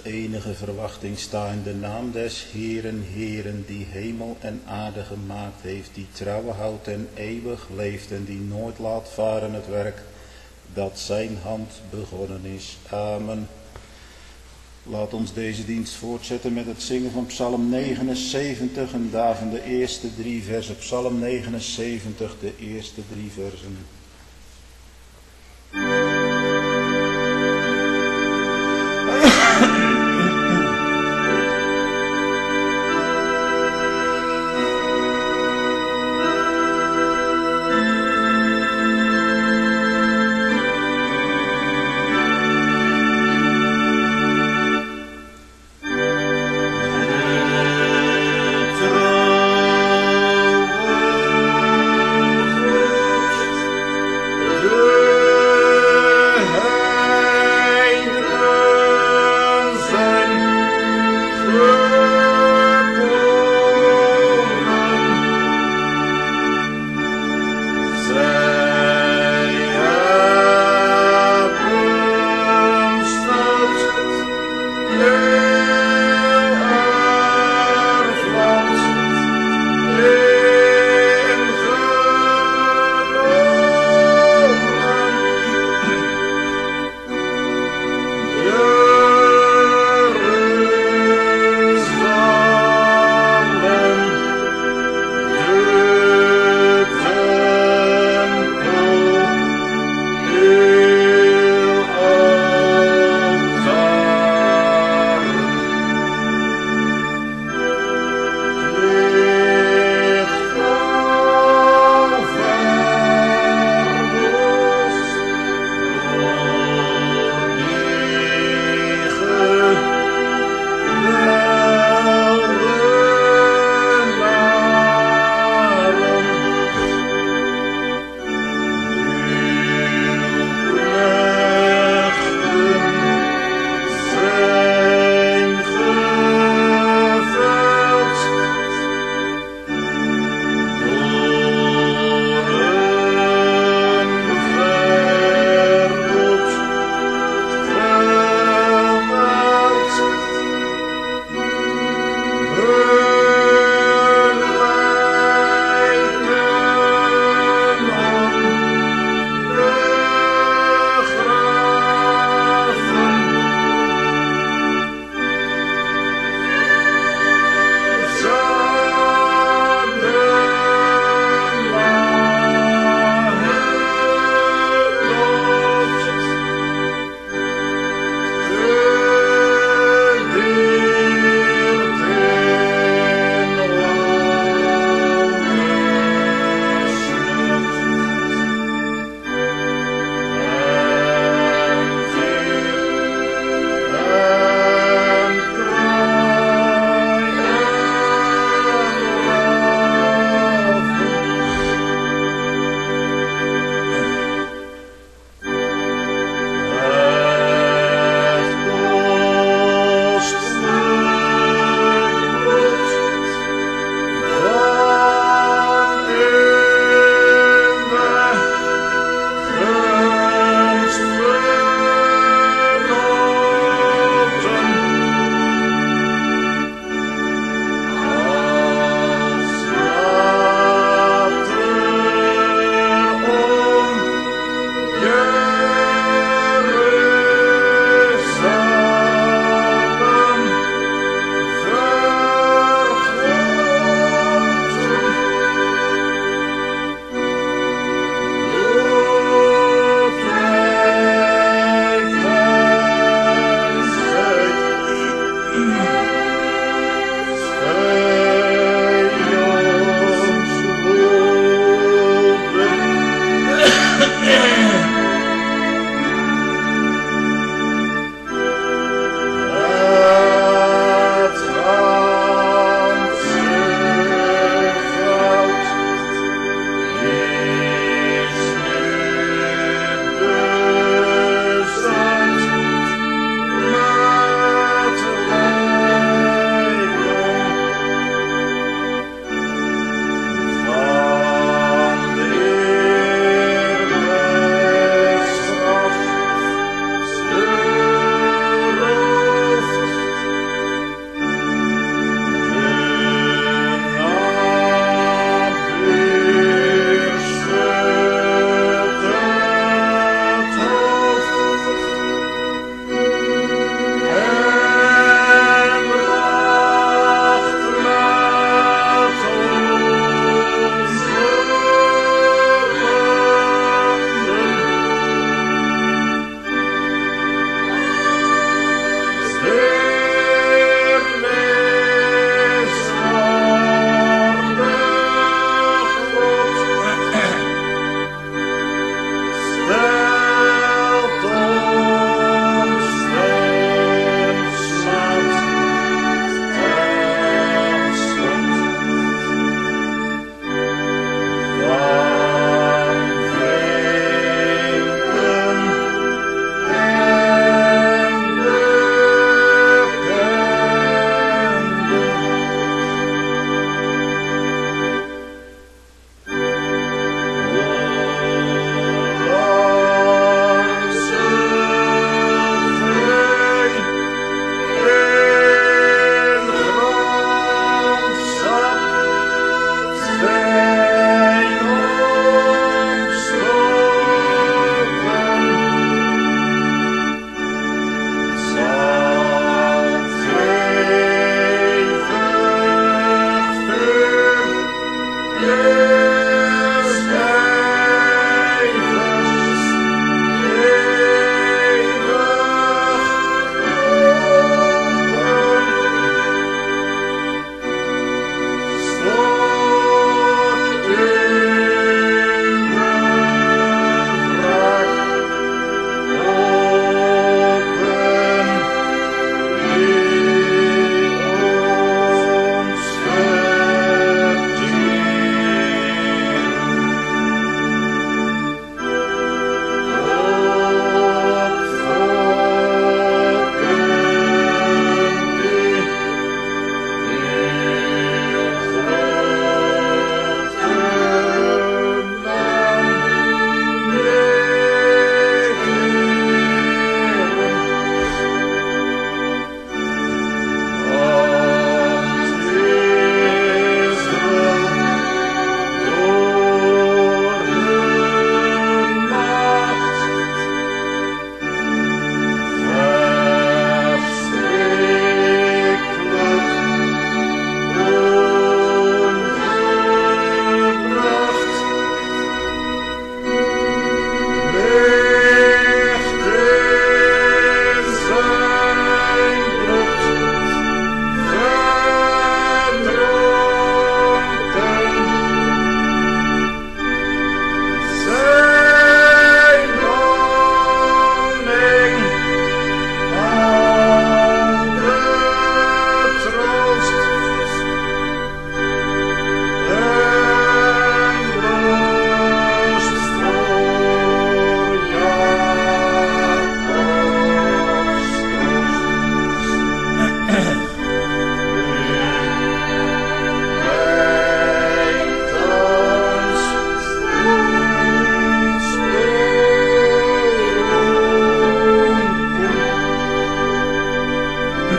enige verwachting sta in de naam des Heeren, Heeren, die hemel en aarde gemaakt heeft, die trouwe houdt en eeuwig leeft en die nooit laat varen het werk dat zijn hand begonnen is. Amen. Laat ons deze dienst voortzetten met het zingen van Psalm 79 en daarvan de eerste 3 versen. Psalm 79, de eerste 3 versen.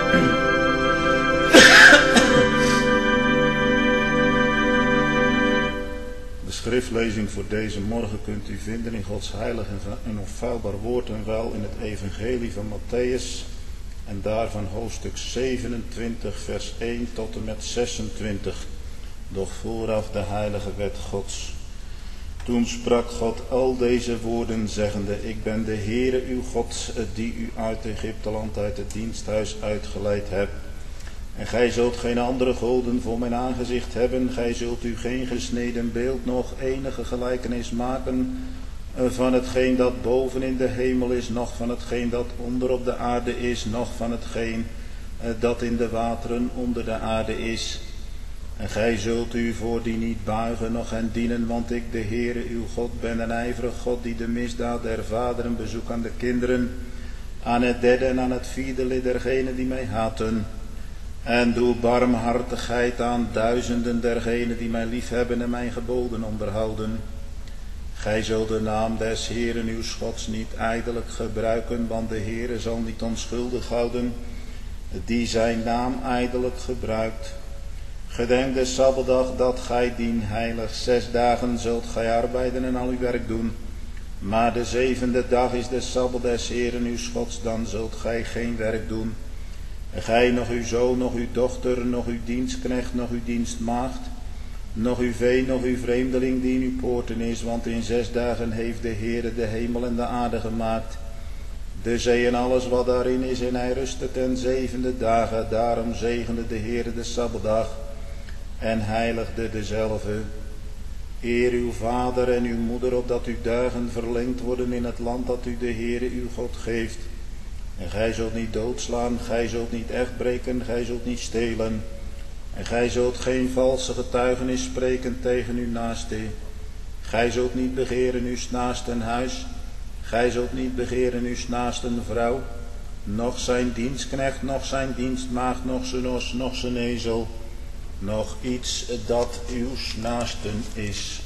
De schriftlezing voor deze morgen kunt u vinden in Gods heilig en onfeilbaar woord en wel in het evangelie van Matthäus en daarvan hoofdstuk 27 vers 1 tot en met 26, doch vooraf de heilige wet Gods. Toen sprak God al deze woorden zeggende, ik ben de Heere uw God, die u uit Egypteland uit het diensthuis uitgeleid hebt. En gij zult geen andere goden voor mijn aangezicht hebben, gij zult u geen gesneden beeld nog enige gelijkenis maken van hetgeen dat boven in de hemel is, noch van hetgeen dat onder op de aarde is, noch van hetgeen dat in de wateren onder de aarde is. En gij zult u voor die niet buigen, noch hen dienen, want ik, de Heere uw God, ben een ijverig God, die de misdaad der vaderen bezoekt aan de kinderen, aan het derde en aan het vierde lid dergenen die mij haten. En doe barmhartigheid aan duizenden dergenen die mij liefhebben en mijn geboden onderhouden. Gij zult de naam des Heeren uw Gods niet ijdelijk gebruiken, want de Heere zal niet onschuldig houden die zijn naam ijdelijk gebruikt. Gedenk de Sabbatdag dat gij dien heilig. 6 dagen zult gij arbeiden en al uw werk doen. Maar de 7e dag is de Sabbat des Heeren uw Gods, dan zult gij geen werk doen. Gij, nog uw zoon, nog uw dochter, nog uw dienstknecht, nog uw dienstmaagd, nog uw vee, nog uw vreemdeling die in uw poorten is, want in 6 dagen heeft de Heere de hemel en de aarde gemaakt, de zee en alles wat daarin is, en hij rustte ten 7e dagen. Daarom zegende de Heere de Sabbatdag en heiligde dezelve. Eer uw vader en uw moeder, opdat uw dagen verlengd worden in het land dat u de Heere uw God geeft. En gij zult niet doodslaan, gij zult niet echt breken, gij zult niet stelen. En gij zult geen valse getuigenis spreken tegen uw naaste. Gij zult niet begeren uw naasten huis, gij zult niet begeren uw naasten vrouw, noch zijn dienstknecht, noch zijn dienstmaagd, noch zijn os, noch zijn ezel, nog iets dat uw naasten is.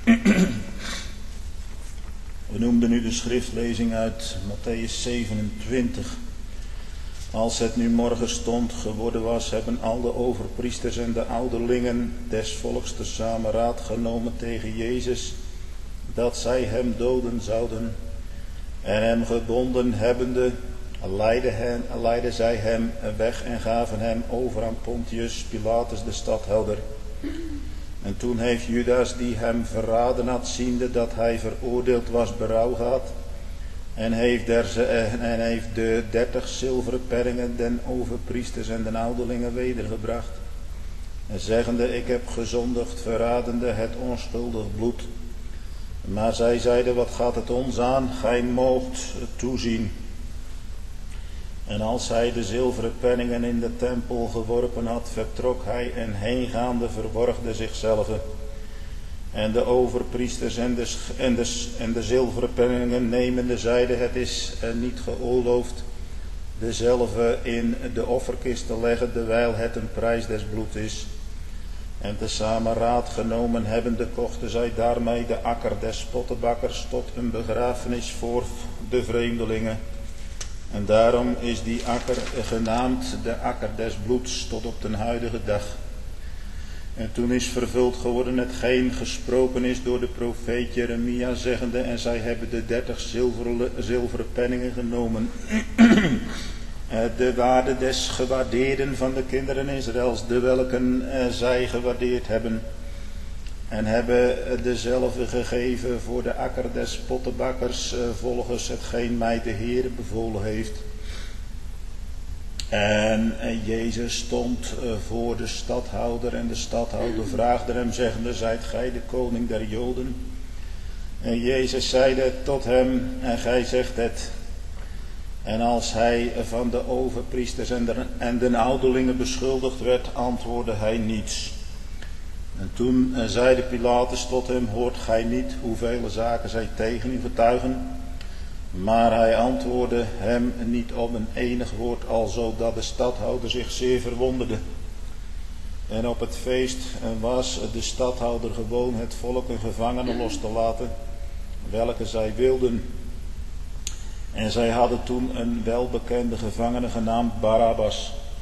We noemden nu de schriftlezing uit Matthäus 27. Als het nu morgenstond geworden was, hebben al de overpriesters en de ouderlingen des volks tezamen raad genomen tegen Jezus, dat zij hem doden zouden. En hem gebonden hebbende, leidden zij hem weg en gaven hem over aan Pontius Pilatus de stadhouder. En toen heeft Judas, die hem verraden had, ziende dat hij veroordeeld was, berouw gehad. En heeft de 30 zilveren penningen den overpriesters en den ouderlingen wedergebracht. En zeggende, ik heb gezondigd, verradende het onschuldig bloed. Maar zij zeiden, wat gaat het ons aan? Gij moogt toezien. En als hij de zilveren penningen in de tempel geworpen had, vertrok hij en heengaande verborgde zichzelf. En de overpriesters en de zilveren penningen nemende zeiden, het is niet geoorloofd dezelve in de offerkist te leggen, terwijl het een prijs des bloed is. En tezamen raad genomen hebbende kochten zij daarmee de akker des pottenbakkers tot een begrafenis voor de vreemdelingen. En daarom is die akker genaamd de akker des bloeds tot op den huidige dag. En toen is vervuld geworden hetgeen gesproken is door de profeet Jeremia, zeggende, en zij hebben de 30 zilveren penningen genomen. De waarde des gewaardeerden van de kinderen Israëls, de welken zij gewaardeerd hebben. En hebben dezelfde gegeven voor de akker des pottenbakkers, volgens hetgeen mij de Heere bevolen heeft. En Jezus stond voor de stadhouder en de stadhouder vraagde hem, zeggende, zijt gij de koning der Joden? En Jezus zeide tot hem, en gij zegt het. En als hij van de overpriesters en de ouderlingen beschuldigd werd, antwoordde hij niets. En toen zeide Pilatus tot hem, hoort gij niet hoeveel zaken zij tegen u getuigen? Maar hij antwoordde hem niet op een enig woord, alzo dat de stadhouder zich zeer verwonderde. En op het feest was de stadhouder gewoon het volk een gevangene los te laten, welke zij wilden. En zij hadden toen een welbekende gevangene genaamd Barabbas.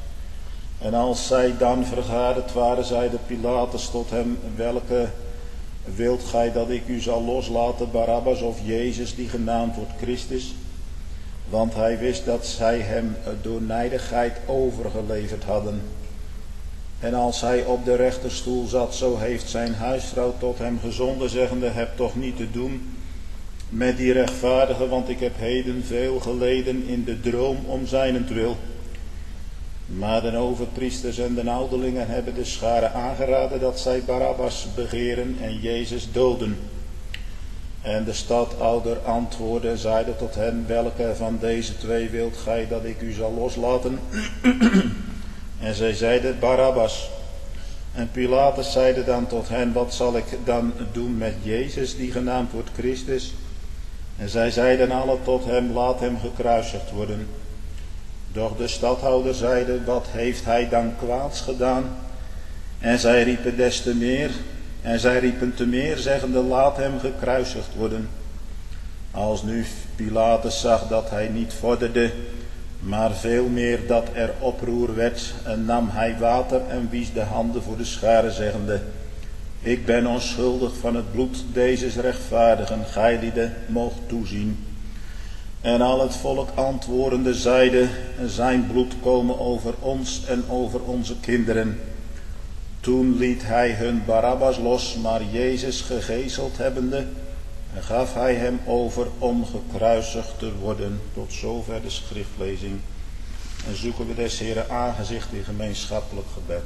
En als zij dan vergaderd waren, zeide Pilatus tot hem: welke wilt gij dat ik u zal loslaten, Barabbas of Jezus, die genaamd wordt Christus? Want hij wist dat zij hem door nijdigheid overgeleverd hadden. En als hij op de rechterstoel zat, zo heeft zijn huisvrouw tot hem gezonden, zeggende: heb toch niet te doen met die rechtvaardige, want ik heb heden veel geleden in de droom om zijnentwil. Maar de overpriesters en de ouderlingen hebben de scharen aangeraden dat zij Barabbas begeren en Jezus doden. En de stadhouder antwoordde, zeide tot hen: welke van deze twee wilt gij dat ik u zal loslaten? En zij zeiden: Barabbas. En Pilatus zeide dan tot hen: wat zal ik dan doen met Jezus, die genaamd wordt Christus? En zij zeiden alle tot hem: laat hem gekruisigd worden. Doch de stadhouder zeide: wat heeft hij dan kwaads gedaan? En zij riepen des te meer. En zij riepen te meer, zeggende: laat hem gekruisigd worden. Als nu Pilatus zag dat hij niet vorderde, maar veel meer dat er oproer werd, en nam hij water en wies de handen voor de scharen, zeggende: ik ben onschuldig van het bloed dezes rechtvaardigen, gij die de moogt toezien. En al het volk antwoordende zeide: zijn bloed komen over ons en over onze kinderen. Toen liet hij hun Barabbas los, maar Jezus gegezeld hebbende, gaf hij hem over om gekruisigd te worden. Tot zover de schriftlezing. En zoeken we des Heeren aangezicht in gemeenschappelijk gebed.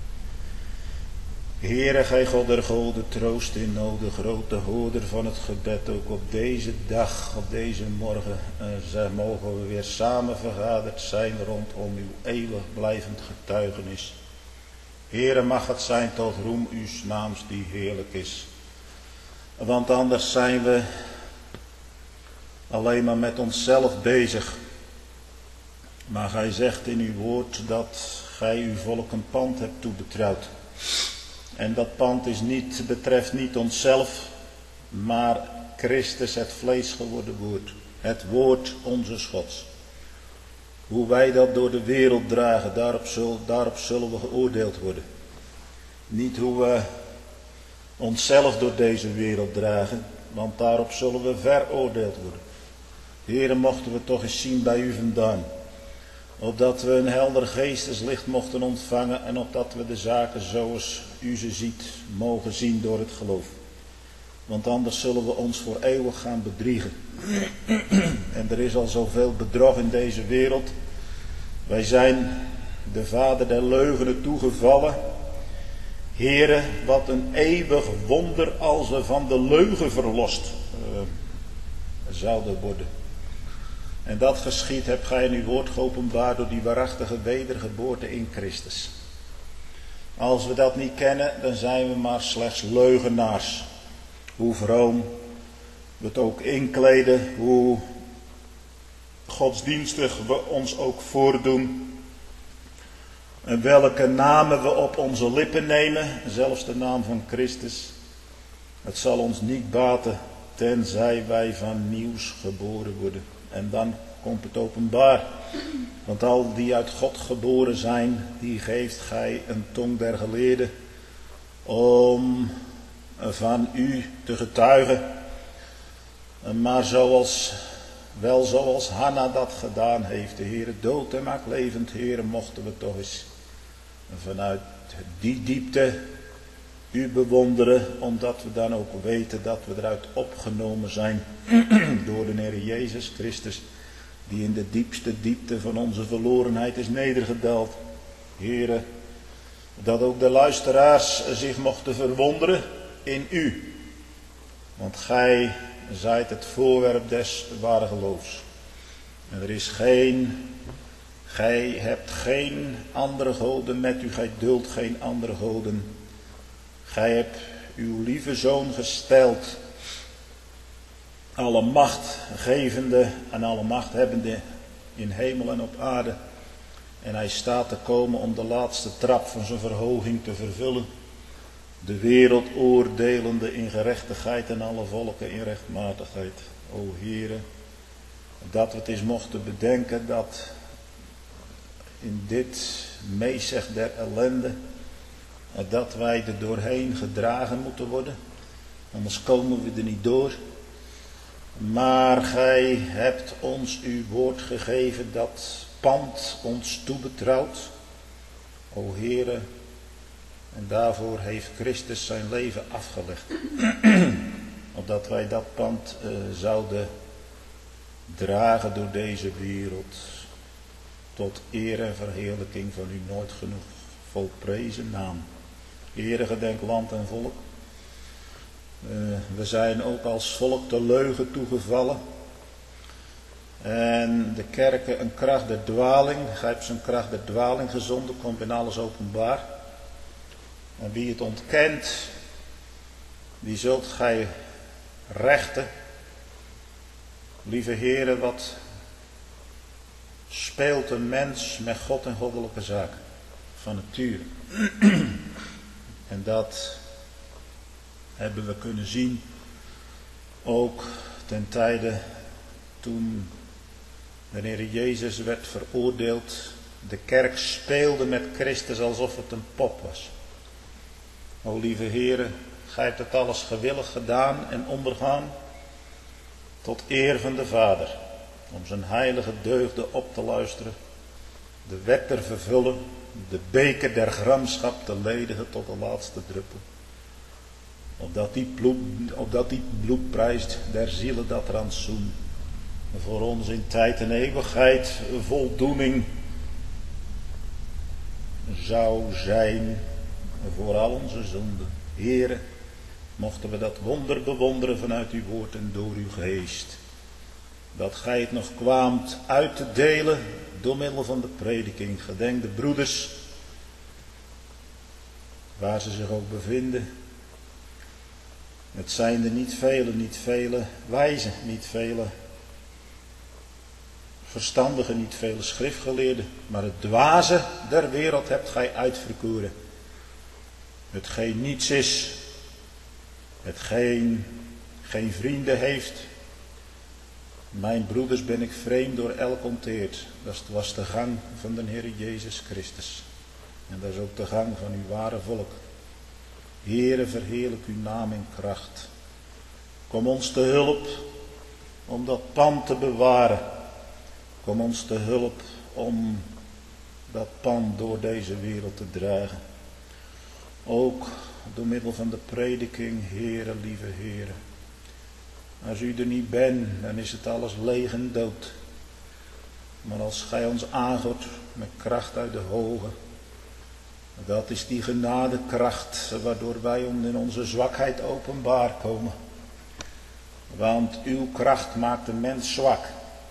Heere, gij God der goden, troost in nood, de grote hoorder van het gebed. Ook op deze dag, op deze morgen, mogen we weer samen vergaderd zijn rondom uw eeuwig blijvend getuigenis. Heere, mag het zijn tot roem uws naams die heerlijk is. Want anders zijn we alleen maar met onszelf bezig. Maar gij zegt in uw woord dat gij uw volk een pand hebt toebetrouwd. En dat pand betreft niet onszelf, maar Christus, het vlees geworden woord. Het woord onze Gods. Hoe wij dat door de wereld dragen, daarop zullen we geoordeeld worden. Niet hoe we onszelf door deze wereld dragen, want daarop zullen we veroordeeld worden. Heere, mochten we toch eens zien bij u vandaan. Opdat we een helder geesteslicht mochten ontvangen en opdat we de zaken zoals u ze ziet mogen zien door het geloof. Want anders zullen we ons voor eeuwig gaan bedriegen. En er is al zoveel bedrog in deze wereld. Wij zijn de vader der leugenen toegevallen. Heere, wat een eeuwig wonder als we van de leugen verlost zouden worden. En dat geschied hebt gij in uw woord geopenbaard door die waarachtige wedergeboorte in Christus. Als we dat niet kennen, dan zijn we maar slechts leugenaars. Hoe vroom we het ook inkleden, hoe godsdienstig we ons ook voordoen. En welke namen we op onze lippen nemen, zelfs de naam van Christus. Het zal ons niet baten, tenzij wij van nieuws geboren worden. En dan komt het openbaar. Want al die uit God geboren zijn, die geeft gij een tong der geleerden om van u te getuigen. Maar zoals Hanna dat gedaan heeft, de Heere dood en maakt levend, Heere, mochten we toch eens vanuit die diepte u bewonderen, omdat we dan ook weten dat we eruit opgenomen zijn door de Heer Jezus Christus, die in de diepste diepte van onze verlorenheid is nedergedaald. Heere, dat ook de luisteraars zich mochten verwonderen in u. Want gij zijt het voorwerp des ware geloofs. En gij hebt geen andere goden met u, gij duldt geen andere goden. Gij hebt uw lieve zoon gesteld, alle macht gevende en alle macht hebbende in hemel en op aarde. En hij staat te komen om de laatste trap van zijn verhoging te vervullen. De wereld oordelende in gerechtigheid en alle volken in rechtmatigheid. O Heere, dat we het eens mochten bedenken dat in dit meezeg der ellende, dat wij er doorheen gedragen moeten worden, anders komen we er niet door. Maar gij hebt ons uw woord gegeven, dat pand ons toebetrouwt, o Heere, en daarvoor heeft Christus zijn leven afgelegd, opdat wij dat pand zouden dragen door deze wereld, tot eer en verheerlijking van uw nooit genoeg volprezen naam. Heere, gedenk land en volk. We zijn ook als volk de leugen toegevallen. En de kerken een kracht der dwaling. Gij hebt zijn kracht der dwaling gezonden, komt in alles openbaar. En wie het ontkent, die zult gij rechten. Lieve Heere, wat speelt een mens met God en goddelijke zaken? Van nature. En dat hebben we kunnen zien ook ten tijde toen de Heer Jezus werd veroordeeld. De kerk speelde met Christus alsof het een pop was. O lieve Heere, gij hebt het alles gewillig gedaan en ondergaan tot eer van de Vader, om zijn heilige deugden op te luisteren, de wet te vervullen, de beker der gramschap te ledigen tot de laatste druppel. Opdat die bloedprijs der zielen dat rantsoen voor ons in tijd en eeuwigheid voldoening zou zijn voor al onze zonden. Heere, mochten we dat wonder bewonderen vanuit uw woord en door uw geest. Dat gij het nog kwaamt uit te delen door middel van de prediking. Gedenk de broeders, waar ze zich ook bevinden. Het zijn er niet vele wijzen, niet vele verstandigen, niet vele schriftgeleerden. Maar het dwaze der wereld hebt gij uitverkoren. Hetgeen niets is, hetgeen geen vrienden heeft. Mijn broeders ben ik vreemd door elk onteerd. Dat was de gang van de Heer Jezus Christus. En dat is ook de gang van uw ware volk. Heere, verheerlijk uw naam in kracht. Kom ons te hulp om dat pand te bewaren. Kom ons te hulp om dat pand door deze wereld te dragen. Ook door middel van de prediking, Heere, lieve Heere. Als u er niet bent, dan is het alles leeg en dood. Maar als gij ons aangoedt met kracht uit de hoge, dat is die genadekracht waardoor wij in onze zwakheid openbaar komen. Want uw kracht maakt de mens zwak.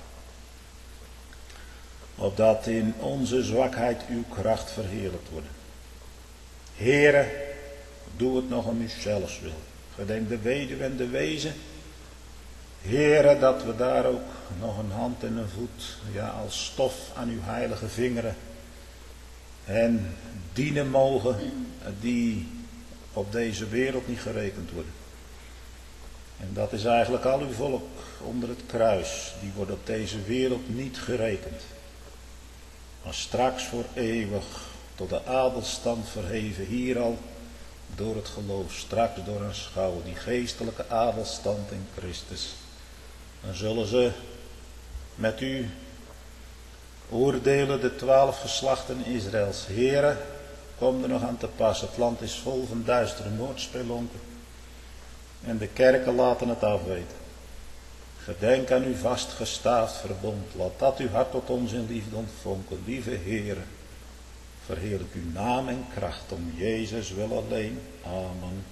Opdat in onze zwakheid uw kracht verheerlijkt wordt. Heere, doe het nog om uzelfs wil. Gedenk de weduwe en de wezen. Heere, dat we daar ook nog een hand en een voet, ja, als stof aan uw heilige vingeren en dienen mogen die op deze wereld niet gerekend worden. En dat is eigenlijk al uw volk onder het kruis. Die wordt op deze wereld niet gerekend. Maar straks voor eeuwig tot de adelstand verheven, hier al door het geloof, straks door een schouw, die geestelijke adelstand in Christus. Dan zullen ze met u oordelen de 12 geslachten Israëls. Heere, kom er nog aan te pas. Het land is vol van duistere moordspelonken. En de kerken laten het afweten. Gedenk aan uw vastgestaafd verbond. Laat dat uw hart tot ons in liefde ontvonken. Lieve Heere, verheerlijk uw naam en kracht om Jezus wil alleen. Amen.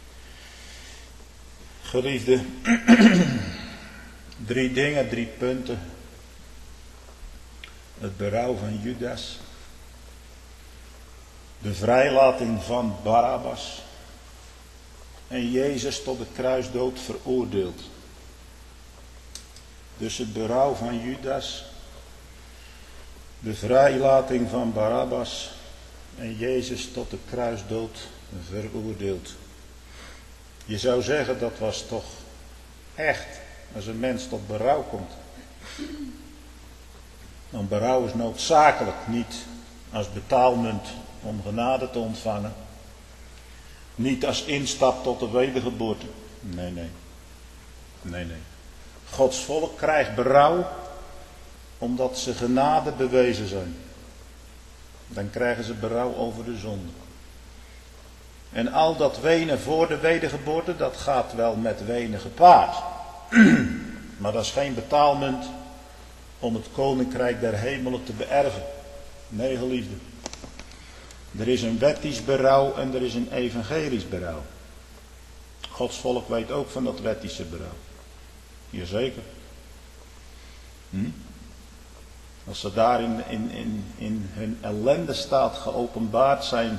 Geliefde, 3 dingen, 3 punten. Het berouw van Judas. De vrijlating van Barabbas. En Jezus tot de kruisdood veroordeeld. Dus het berouw van Judas. De vrijlating van Barabbas. En Jezus tot de kruisdood veroordeeld. Je zou zeggen, dat was toch echt, als een mens tot berouw komt. Want berouw is noodzakelijk, niet als betaalmunt om genade te ontvangen. Niet als instap tot de wedergeboorte. Nee. Gods volk krijgt berouw omdat ze genade bewezen zijn. Dan krijgen ze berouw over de zonde. En al dat wenen voor de wedergeboorte, dat gaat wel met wenen gepaard. Maar dat is geen betaalmunt om het koninkrijk der hemelen te beërven. Nee, geliefden. Er is een wettisch berouw en er is een evangelisch berouw. Gods volk weet ook van dat wettische berouw. Jazeker. Als ze daar in hun ellende staat geopenbaard zijn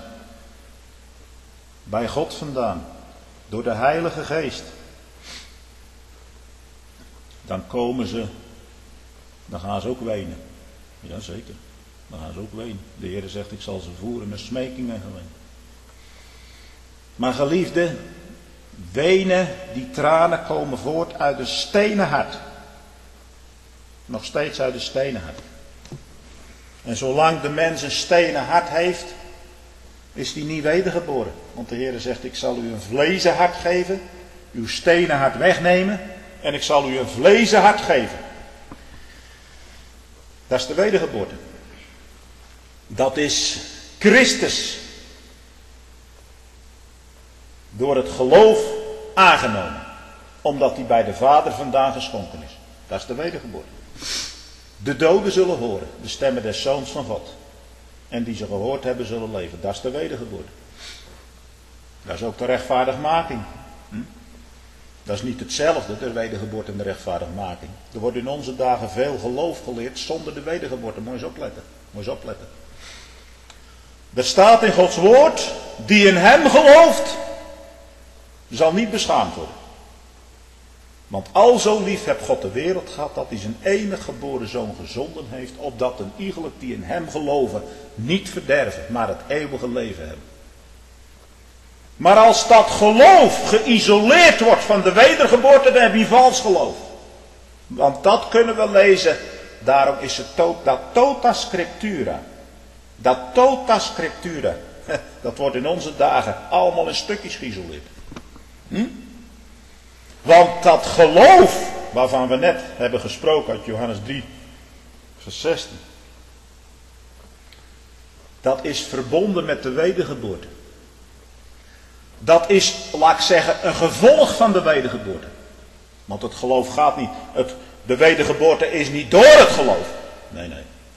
bij God vandaan, door de Heilige Geest, dan gaan ze ook wenen. Jazeker, dan gaan ze ook wenen. De Heer zegt, ik zal ze voeren met smeking en geween. Maar geliefde, wenen, die tranen komen voort uit een stenen hart. Nog steeds uit een stenen hart. En zolang de mens een stenen hart heeft, is die niet wedergeboren. Want de Heer zegt, ik zal u een vlezen hart geven, uw stenen hart wegnemen en ik zal u een vlezen hart geven. Dat is de wedergeboorte. Dat is Christus door het geloof aangenomen. Omdat hij bij de Vader vandaan geschonken is. Dat is de wedergeboorte. De doden zullen horen de stemmen des Zoons van God. En die ze gehoord hebben zullen leven. Dat is de wedergeboorte. Dat is ook de rechtvaardigmaking. Dat is niet hetzelfde, de wedergeboorte en de rechtvaardigmaking. Er wordt in onze dagen veel geloof geleerd zonder de wedergeboorte. Moet je eens opletten. Er staat in Gods woord, die in hem gelooft, zal niet beschaamd worden. Want al zo lief heeft God de wereld gehad, dat hij zijn enige geboren zoon gezonden heeft, opdat een iegelijk die in hem geloven niet verderven, maar het eeuwige leven hebben. Maar als dat geloof geïsoleerd wordt van de wedergeboorte, dan heb je vals geloof. Want dat kunnen we lezen, daarom is het dat tota scriptura. Dat tota scriptura, dat wordt in onze dagen allemaal in stukjes geïsoleerd. Want dat geloof, waarvan we net hebben gesproken uit Johannes 3, vers 16. Dat is verbonden met de wedergeboorte. Dat is, laat ik zeggen, een gevolg van de wedergeboorte. Want het geloof gaat niet, de wedergeboorte is niet door het geloof. Nee.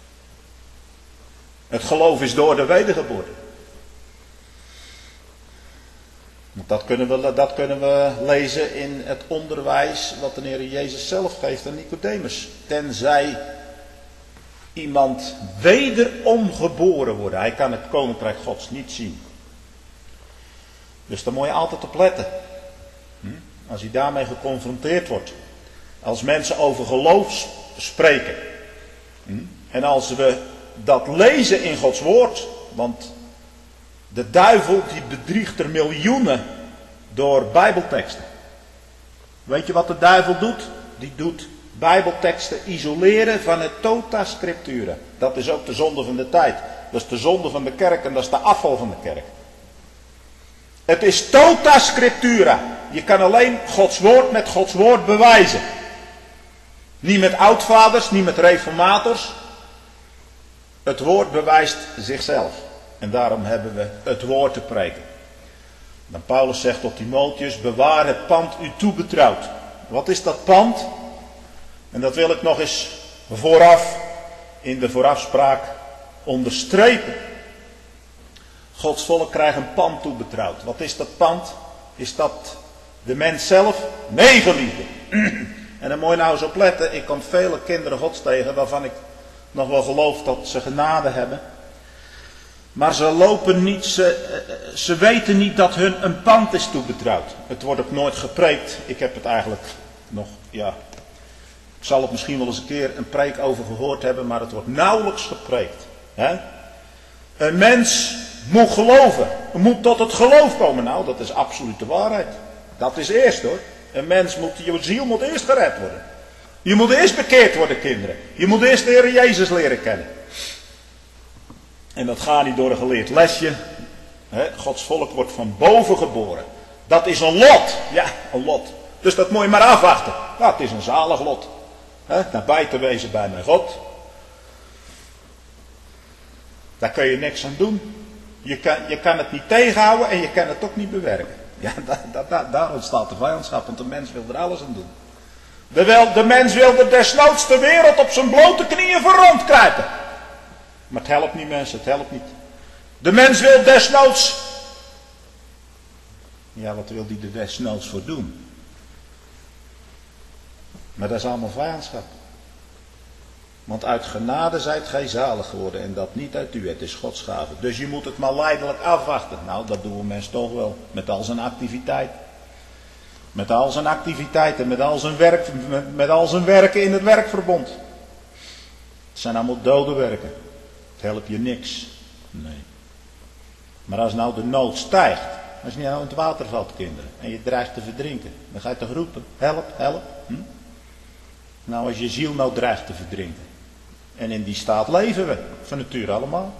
Het geloof is door de wedergeboorte. Dat kunnen we lezen in het onderwijs wat de Heer Jezus zelf geeft aan Nicodemus. Tenzij iemand wederom geboren wordt. Hij kan het koninkrijk Gods niet zien. Dus daar moet je altijd op letten. Als hij daarmee geconfronteerd wordt. Als mensen over geloof spreken. En als we dat lezen in Gods woord. Want de duivel die bedriegt er miljoenen door bijbelteksten. Weet je wat de duivel doet? Die doet bijbelteksten isoleren van het tota scriptura. Dat is ook de zonde van de tijd. Dat is de zonde van de kerk en dat is de afval van de kerk. Het is tota scriptura. Je kan alleen Gods woord met Gods woord bewijzen. Niet met oudvaders, niet met reformators. Het woord bewijst zichzelf. En daarom hebben we het woord te preken. Dan Paulus zegt tot Timotheus, bewaar het pand u toebetrouwd. Wat is dat pand? En dat wil ik nog eens vooraf, in de voorafspraak, onderstrepen. Gods volk krijgt een pand toebetrouwd. Wat is dat pand? Is dat de mens zelf? Nee, geliefde. En dan moet je nou eens opletten. Ik kom vele kinderen Gods tegen waarvan ik nog wel geloof dat ze genade hebben. Maar ze lopen niet, ze weten niet dat hun een pand is toebetrouwd. Het wordt ook nooit gepreekt. Ik heb het eigenlijk nog, ik zal het misschien wel eens een keer een preek over gehoord hebben, maar het wordt nauwelijks gepreekt. Een mens moet geloven. Moet tot het geloof komen. Nou, dat is absoluut de waarheid. Dat is eerst hoor. Je ziel moet eerst gered worden. Je moet eerst bekeerd worden, kinderen. Je moet eerst de Heer Jezus leren kennen. En dat gaat niet door een geleerd lesje. Gods volk wordt van boven geboren. Dat is een lot. Ja, een lot. Dus dat moet je maar afwachten. Nou, het is een zalig lot. Nabij te wezen bij mijn God. Daar kun je niks aan doen. Je kan het niet tegenhouden en je kan het ook niet bewerken. Ja, daar ontstaat de vijandschap, want de mens wil er alles aan doen. De mens wil er desnoods de wereld op zijn blote knieën voor rondkruipen. Maar het helpt niet, mensen, het helpt niet. De mens wil desnoods. Ja, wat wil die er desnoods voor doen? Maar dat is allemaal vijandschap. Want uit genade zijt gij zalig geworden en dat niet uit u, het is Gods gave. Dus je moet het maar lijdelijk afwachten. Nou, dat doen we mensen toch wel, met al zijn activiteit. Met al zijn activiteiten, met al zijn werken in het werkverbond. Het zijn allemaal dode werken. Het helpt je niks. Nee. Maar als nou de nood stijgt, als je nou in het water valt, kinderen, en je dreigt te verdrinken, dan ga je toch roepen, help, help. Nou, als je ziel nou dreigt te verdrinken, en in die staat leven we, van nature allemaal.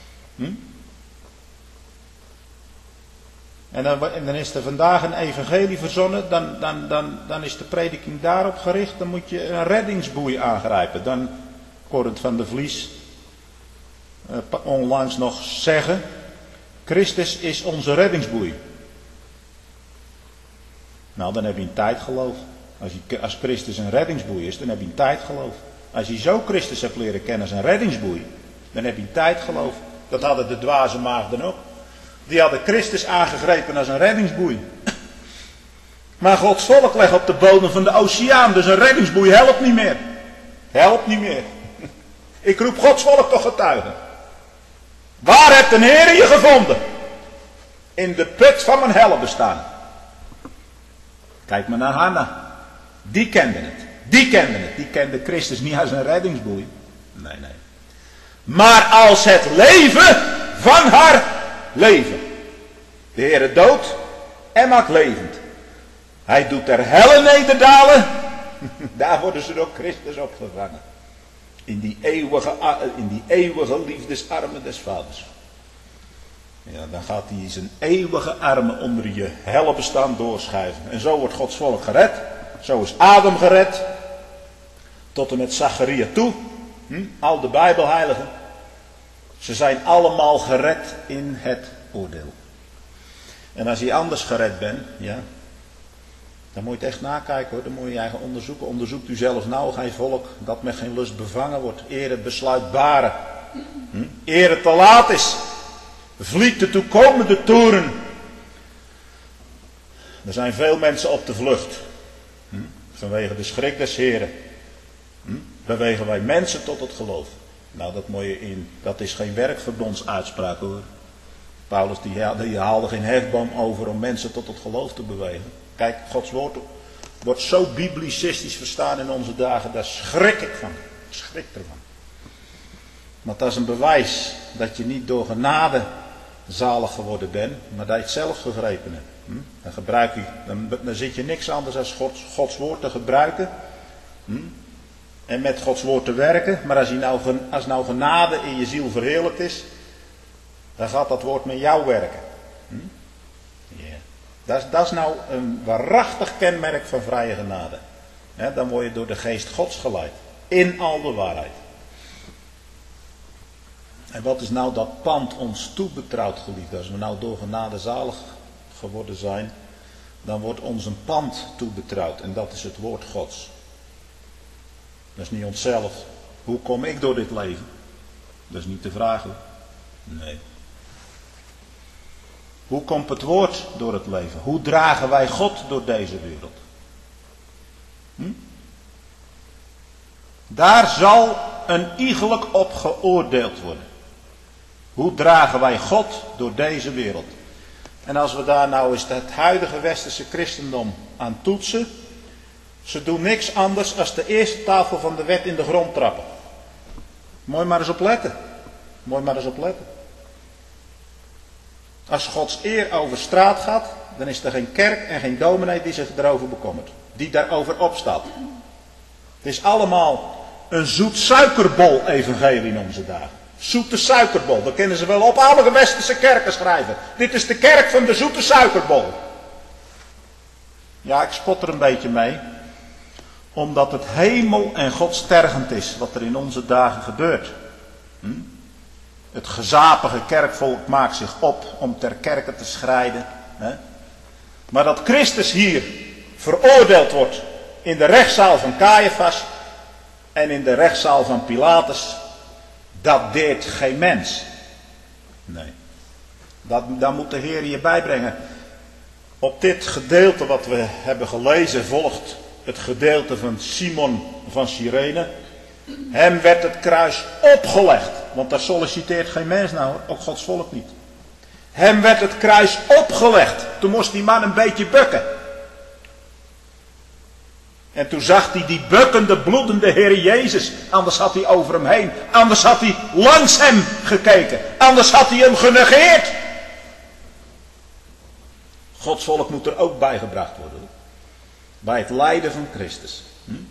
En dan is er vandaag een evangelie verzonnen, dan is de prediking daarop gericht, dan moet je een reddingsboei aangrijpen. Dan Corint van der Vlies onlangs nog zeggen, Christus is onze reddingsboei. Nou, dan heb je een tijdgeloof. Als Christus een reddingsboei is, dan heb je een tijdgeloof. Als je zo Christus hebt leren kennen als een reddingsboei, dan heb je een tijdgeloof. Dat hadden de dwaze maagden ook. Die hadden Christus aangegrepen als een reddingsboei. Maar Gods volk ligt op de bodem van de oceaan, dus een reddingsboei helpt niet meer. Helpt niet meer. Ik roep Gods volk toch getuigen. Waar hebt de Heer je gevonden? In de put van mijn helle bestaan. Kijk maar naar Hanna. Die kende het. Die kende Christus niet als een reddingsboei. Nee. Maar als het leven van haar leven. De Heer doodt en maakt levend. Hij doet er helle nederdalen. Daar worden ze door Christus opgevangen. In die eeuwige liefdesarmen des vaders. Ja, dan gaat hij zijn eeuwige armen onder je helle bestaan doorschuiven. En zo wordt Gods volk gered. Zo is Adam gered. Tot en met Zacharia toe. Al de Bijbelheiligen. Ze zijn allemaal gered in het oordeel. En als je anders gered bent, ja, dan moet je het echt nakijken hoor. Dan moet je je eigen onderzoeken. Onderzoekt u zelf nou, gij volk, dat met geen lust bevangen wordt. Eer het besluitbare. Eer het te laat is. Vliegt de toekomende toren. Er zijn veel mensen op de vlucht. Vanwege de schrik des Heren. Bewegen wij mensen tot het geloof. Nou, dat is geen werkverbondsuitspraak hoor. Paulus die haalde geen hefboom over om mensen tot het geloof te bewegen. Kijk, Gods woord wordt zo biblicistisch verstaan in onze dagen, daar schrik ik van. Ik schrik ervan. Want dat is een bewijs dat je niet door genade zalig geworden bent, maar dat je het zelf gegrepen hebt. Dan zit je niks anders dan Gods woord te gebruiken. En met Gods woord te werken. Maar als nou genade in je ziel verheerlijkt is, dan gaat dat woord met jou werken. Yeah. Dat is nou een waarachtig kenmerk van vrije genade. Dan word je door de geest Gods geleid. In al de waarheid. En wat is nou dat pand ons toebetrouwd, geliefd? Als we nou door genade zalig geworden zijn, dan wordt ons een pand toebetrouwd. En dat is het woord Gods. Dat is niet onszelf. Hoe kom ik door dit leven? Dat is niet de vraag. Nee. Hoe komt het woord door het leven? Hoe dragen wij God door deze wereld? Daar zal een iegelijk op geoordeeld worden. Hoe dragen wij God door deze wereld? En als we daar nou eens het huidige westerse christendom aan toetsen. Ze doen niks anders dan de eerste tafel van de wet in de grond trappen. Mooi maar eens op letten. Als Gods eer over straat gaat, dan is er geen kerk en geen dominee die zich erover bekommert. Die daarover opstaat. Het is allemaal een zoet suikerbol evangelie in onze dagen. Zoete suikerbol, dat kennen ze wel op alle westerse kerken schrijven. Dit is de kerk van de zoete suikerbol. Ja, ik spot er een beetje mee. Omdat het hemel en godstergend is wat er in onze dagen gebeurt. Het gezapige kerkvolk maakt zich op om ter kerke te schrijden. Maar dat Christus hier veroordeeld wordt in de rechtszaal van Caiaphas en in de rechtszaal van Pilatus, dat deed geen mens. Nee. Dat moet de Heer je bijbrengen. Op dit gedeelte wat we hebben gelezen volgt het gedeelte van Simon van Cyrene. Hem werd het kruis opgelegd. Want daar solliciteert geen mens nou hoor, ook Gods volk niet. Hem werd het kruis opgelegd. Toen moest die man een beetje bukken. En toen zag hij die bukkende, bloedende Heer Jezus. Anders had hij over hem heen. Anders had hij langs hem gekeken. Anders had hij hem genegeerd. Gods volk moet er ook bijgebracht worden. Bij het lijden van Christus.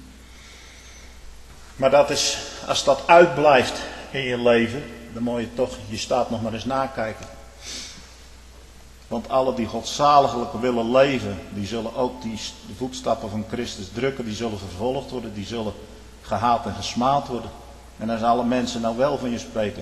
Maar dat is, als dat uitblijft in je leven, dan moet je toch je staat nog maar eens nakijken. Want alle die godzaliglijk willen leven, die zullen ook de voetstappen van Christus drukken, die zullen vervolgd worden, die zullen gehaat en gesmaad worden. En als alle mensen nou wel van je spreken,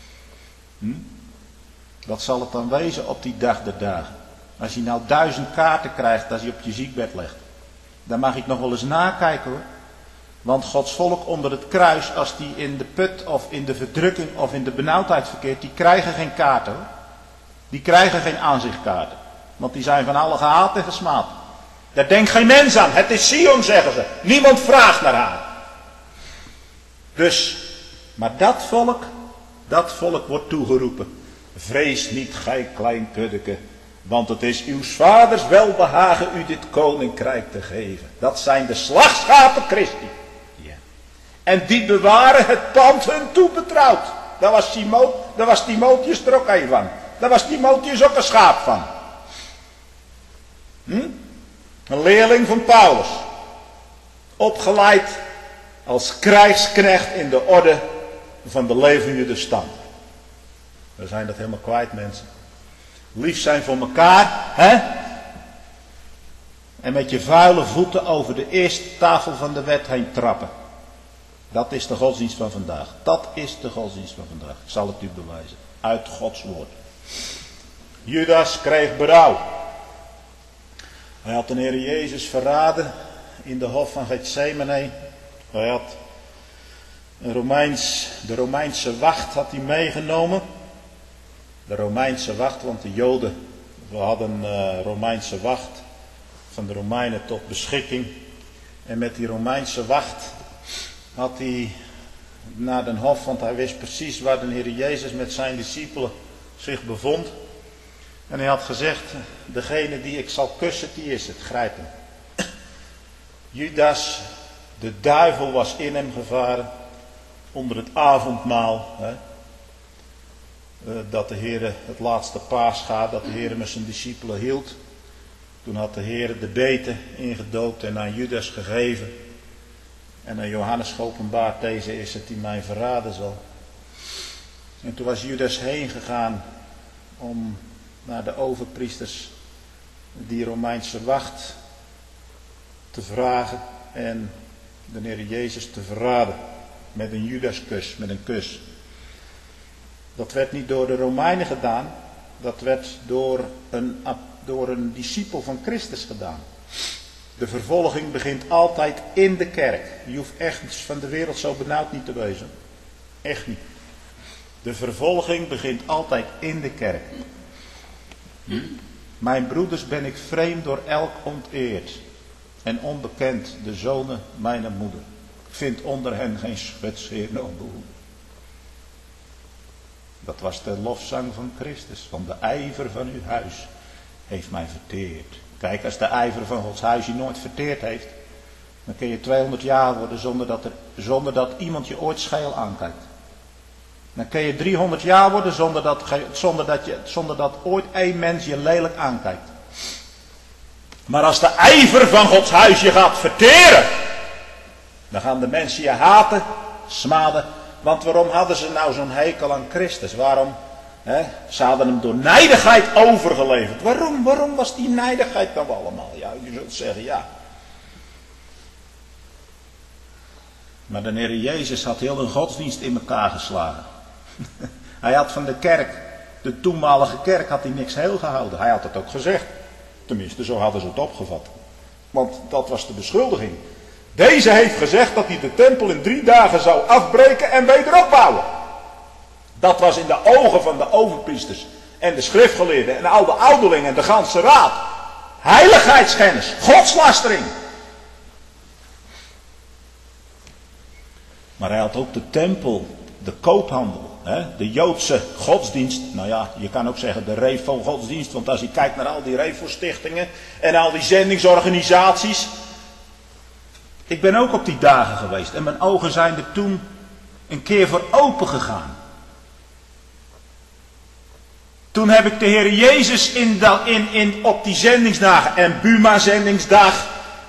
wat zal het dan wezen op die dag der dagen? Als je nou 1000 kaarten krijgt als je op je ziekbed legt, dan mag ik nog wel eens nakijken hoor. Want Gods volk onder het kruis, als die in de put of in de verdrukking of in de benauwdheid verkeert, die krijgen geen kaarten hoor. Die krijgen geen aanzichtkaarten. Want die zijn van alle gehaat en gesmaad. Daar denkt geen mens aan. Het is Sion, zeggen ze. Niemand vraagt naar haar. Dus, maar dat volk wordt toegeroepen. Vrees niet, gij klein kuddeke. Want het is uw vaders welbehagen u dit koninkrijk te geven. Dat zijn de slagschapen Christi. Ja. En die bewaren het pand hun toebetrouwd. Daar was Timotheus er ook een van. Daar was Timotheus ook een schaap van. Een leerling van Paulus. Opgeleid als krijgsknecht in de orde van de levende stam. We zijn dat helemaal kwijt mensen. Lief zijn voor elkaar. Hè? En met je vuile voeten over de eerste tafel van de wet heen trappen. Dat is de godsdienst van vandaag. Dat is de godsdienst van vandaag. Ik zal het u bewijzen. Uit Gods woord. Judas kreeg berouw. Hij had de Heer Jezus verraden in de hof van Gethsemane. Hij had de Romeinse wacht had hij meegenomen. De Romeinse wacht, want de Joden, we hadden Romeinse wacht van de Romeinen tot beschikking. En met die Romeinse wacht had hij naar den hof, want hij wist precies waar de Heer Jezus met zijn discipelen zich bevond. En hij had gezegd, degene die ik zal kussen, die is het, grijp hem. Judas, de duivel was in hem gevaren, onder het avondmaal. Hè, dat de Heer het laatste paascha, dat de Heer met zijn discipelen hield. Toen had de Heer de beten ingedoopt en aan Judas gegeven. En aan Johannes geopenbaard, deze is het die mij verraden zal. En toen was Judas heen gegaan om naar de overpriesters die Romeinse wacht te vragen en de Heer Jezus te verraden met een Judaskus, met een kus. Dat werd niet door de Romeinen gedaan, dat werd door een discipel van Christus gedaan. De vervolging begint altijd in de kerk. Je hoeft echt van de wereld zo benauwd niet te wezen. Echt niet. De vervolging begint altijd in de kerk. Mijn broeders ben ik vreemd door elk onteerd en onbekend de zonen mijner moeder. Ik vind onder hen geen schutsheer nog behoed. Dat was de lofzang van Christus. Van de ijver van uw huis heeft mij verteerd. Kijk, als de ijver van Gods huis je nooit verteerd heeft, dan kun je 200 jaar worden zonder dat iemand je ooit scheel aankijkt. Dan kun je 300 jaar worden zonder dat ooit één mens je lelijk aankijkt. Maar als de ijver van Gods huis je gaat verteren, dan gaan de mensen je haten, smaden Want waarom hadden ze nou zo'n hekel aan Christus? Waarom? Ze hadden hem door nijdigheid overgeleverd. Waarom was die nijdigheid dan allemaal? Ja, je zult zeggen ja. Maar de Heer Jezus had heel een godsdienst in elkaar geslagen. Hij had van de kerk, de toenmalige kerk, had hij niks heel gehouden. Hij had het ook gezegd. Tenminste, zo hadden ze het opgevat. Want dat was de beschuldiging. Deze heeft gezegd dat hij de tempel in 3 dagen zou afbreken en weder opbouwen. Dat was in de ogen van de overpriesters en de schriftgeleerden en al de ouderlingen en de ganse raad. Heiligheidsschennis, godslastering. Maar hij had ook de tempel, de koophandel, de Joodse godsdienst. Nou ja, je kan ook zeggen de Revo-godsdienst. Want als je kijkt naar al die Revo-stichtingen en al die zendingsorganisaties. Ik ben ook op die dagen geweest en mijn ogen zijn er toen een keer voor open gegaan. Toen heb ik de Heer Jezus op die zendingsdagen en Buma-zendingsdag,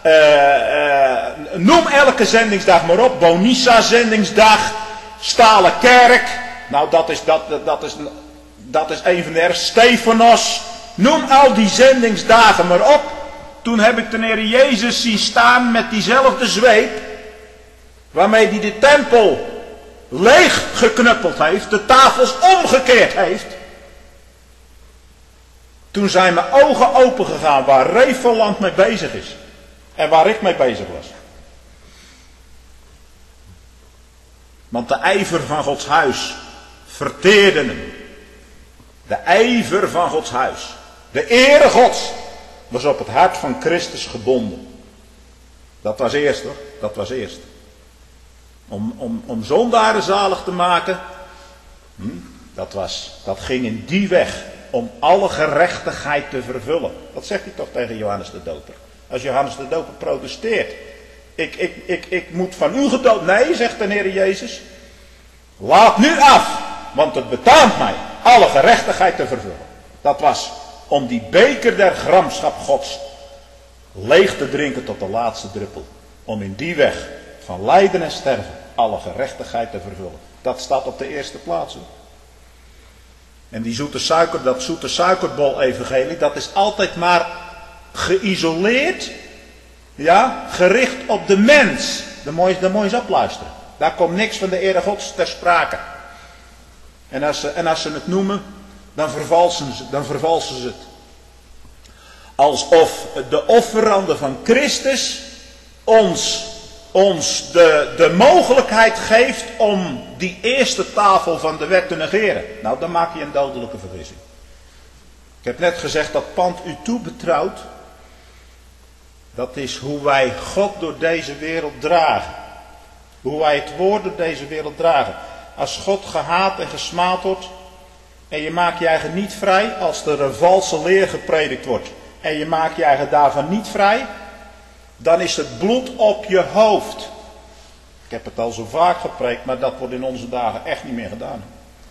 noem elke zendingsdag maar op, Bonissa-zendingsdag, Stalen Kerk, nou dat is een van de ergste, Stefanos, noem al die zendingsdagen maar op. Toen heb ik de Heer Jezus zien staan met diezelfde zweep, waarmee hij de tempel leeg geknuppeld heeft, de tafels omgekeerd heeft. Toen zijn mijn ogen open gegaan waar Revoland mee bezig is. En waar ik mee bezig was. Want de ijver van Gods huis verteerde hem. De ijver van Gods huis. De ere Gods was op het hart van Christus gebonden. Dat was eerst hoor. Dat was eerst. Om zondaren zalig te maken. Dat ging in die weg. Om alle gerechtigheid te vervullen. Dat zegt hij toch tegen Johannes de Doper. Als Johannes de Doper protesteert. Ik moet van u gedoopt. Nee, zegt de Heer Jezus. Laat nu af. Want het betaamt mij alle gerechtigheid te vervullen. Dat was om die beker der gramschap Gods leeg te drinken tot de laatste druppel. Om in die weg van lijden en sterven alle gerechtigheid te vervullen. Dat staat op de eerste plaats. En die dat zoete suikerbol evangelie, dat is altijd maar geïsoleerd, ja, gericht op de mens. Dan moet je eens opluisteren. Daar komt niks van de ere Gods ter sprake. En als ze het noemen, dan vervalsen ze het. Alsof de offeranden van Christus ons de mogelijkheid geeft om die eerste tafel van de wet te negeren. Nou, dan maak je een dodelijke vergissing. Ik heb net gezegd dat pand u toebetrouwt. Dat is hoe wij God door deze wereld dragen. Hoe wij het woord door deze wereld dragen. Als God gehaat en gesmaad wordt en je maakt je eigen niet vrij, als er een valse leer gepredikt wordt en je maakt je eigen daarvan niet vrij, dan is het bloed op je hoofd. Ik heb het al zo vaak gepreekt, maar dat wordt in onze dagen echt niet meer gedaan.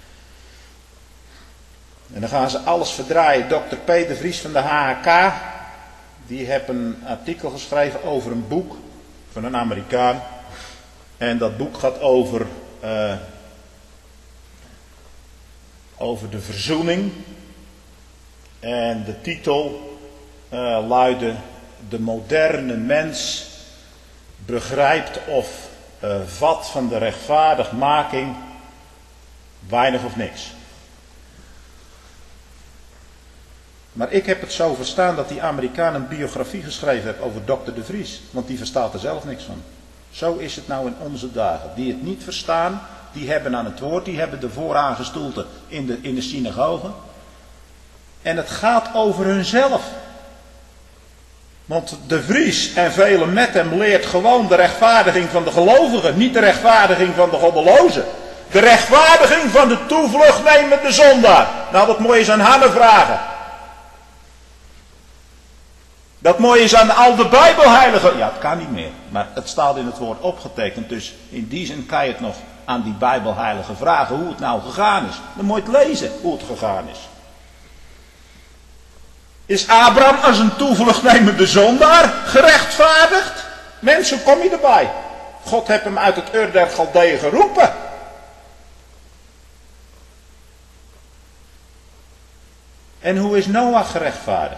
En dan gaan ze alles verdraaien. Dr. P. de Vries van de HHK, die heeft een artikel geschreven over een boek van een Amerikaan. En dat boek gaat over de verzoening. En de titel luidde: de moderne mens begrijpt of vat van de rechtvaardigmaking weinig of niks. Maar ik heb het zo verstaan dat die Amerikaan een biografie geschreven heeft over Dr. de Vries. Want die verstaat er zelf niks van. Zo is het nou in onze dagen. Die het niet verstaan, die hebben aan het woord, die hebben de vooraangestoelte in de synagoge. En het gaat over hunzelf. Want de Vries en velen met hem leert gewoon de rechtvaardiging van de gelovigen, niet de rechtvaardiging van de goddelozen. De rechtvaardiging van de toevluchtnemende zondaar. Nou, dat moet je eens aan Hanne vragen. Dat moet je eens aan al de Bijbelheiligen. Ja, het kan niet meer. Maar het staat in het woord opgetekend. Dus in die zin kan je het nog aan die Bijbelheiligen vragen hoe het nou gegaan is. Dan moet je het lezen hoe het gegaan is. Is Abraham als een toevluchtnemende zondaar gerechtvaardigd? Mensen, hoe kom je erbij? God heeft hem uit het Ur der Galdeeën geroepen. En hoe is Noach gerechtvaardigd?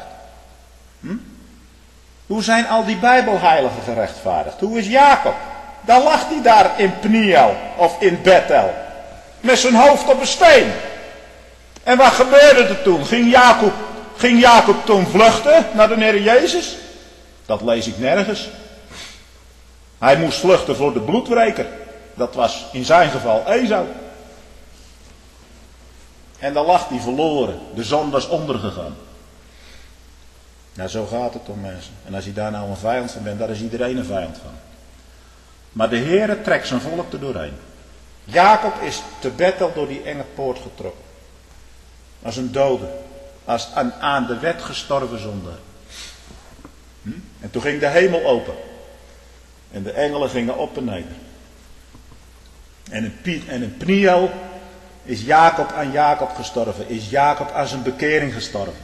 Hoe zijn al die Bijbelheiligen gerechtvaardigd? Hoe is Jacob? Dan lag hij daar in Pniel of in Bethel. Met zijn hoofd op een steen. En wat gebeurde er toen? Ging Jacob toen vluchten naar de Heer Jezus? Dat lees ik nergens. Hij moest vluchten voor de bloedwreker. Dat was in zijn geval Esau. En dan lag hij verloren. De zon was ondergegaan. Nou, zo gaat het om mensen. En als je daar nou een vijand van bent, daar is iedereen een vijand van. Maar de Heere trekt zijn volk er doorheen. Jacob is te Bethel door die enge poort getrokken. Als een dode. Als een aan de wet gestorven zondaar. En toen ging de hemel open. En de engelen gingen op en neder. En in Pniel is Jacob aan Jacob gestorven. Is Jacob aan zijn bekering gestorven.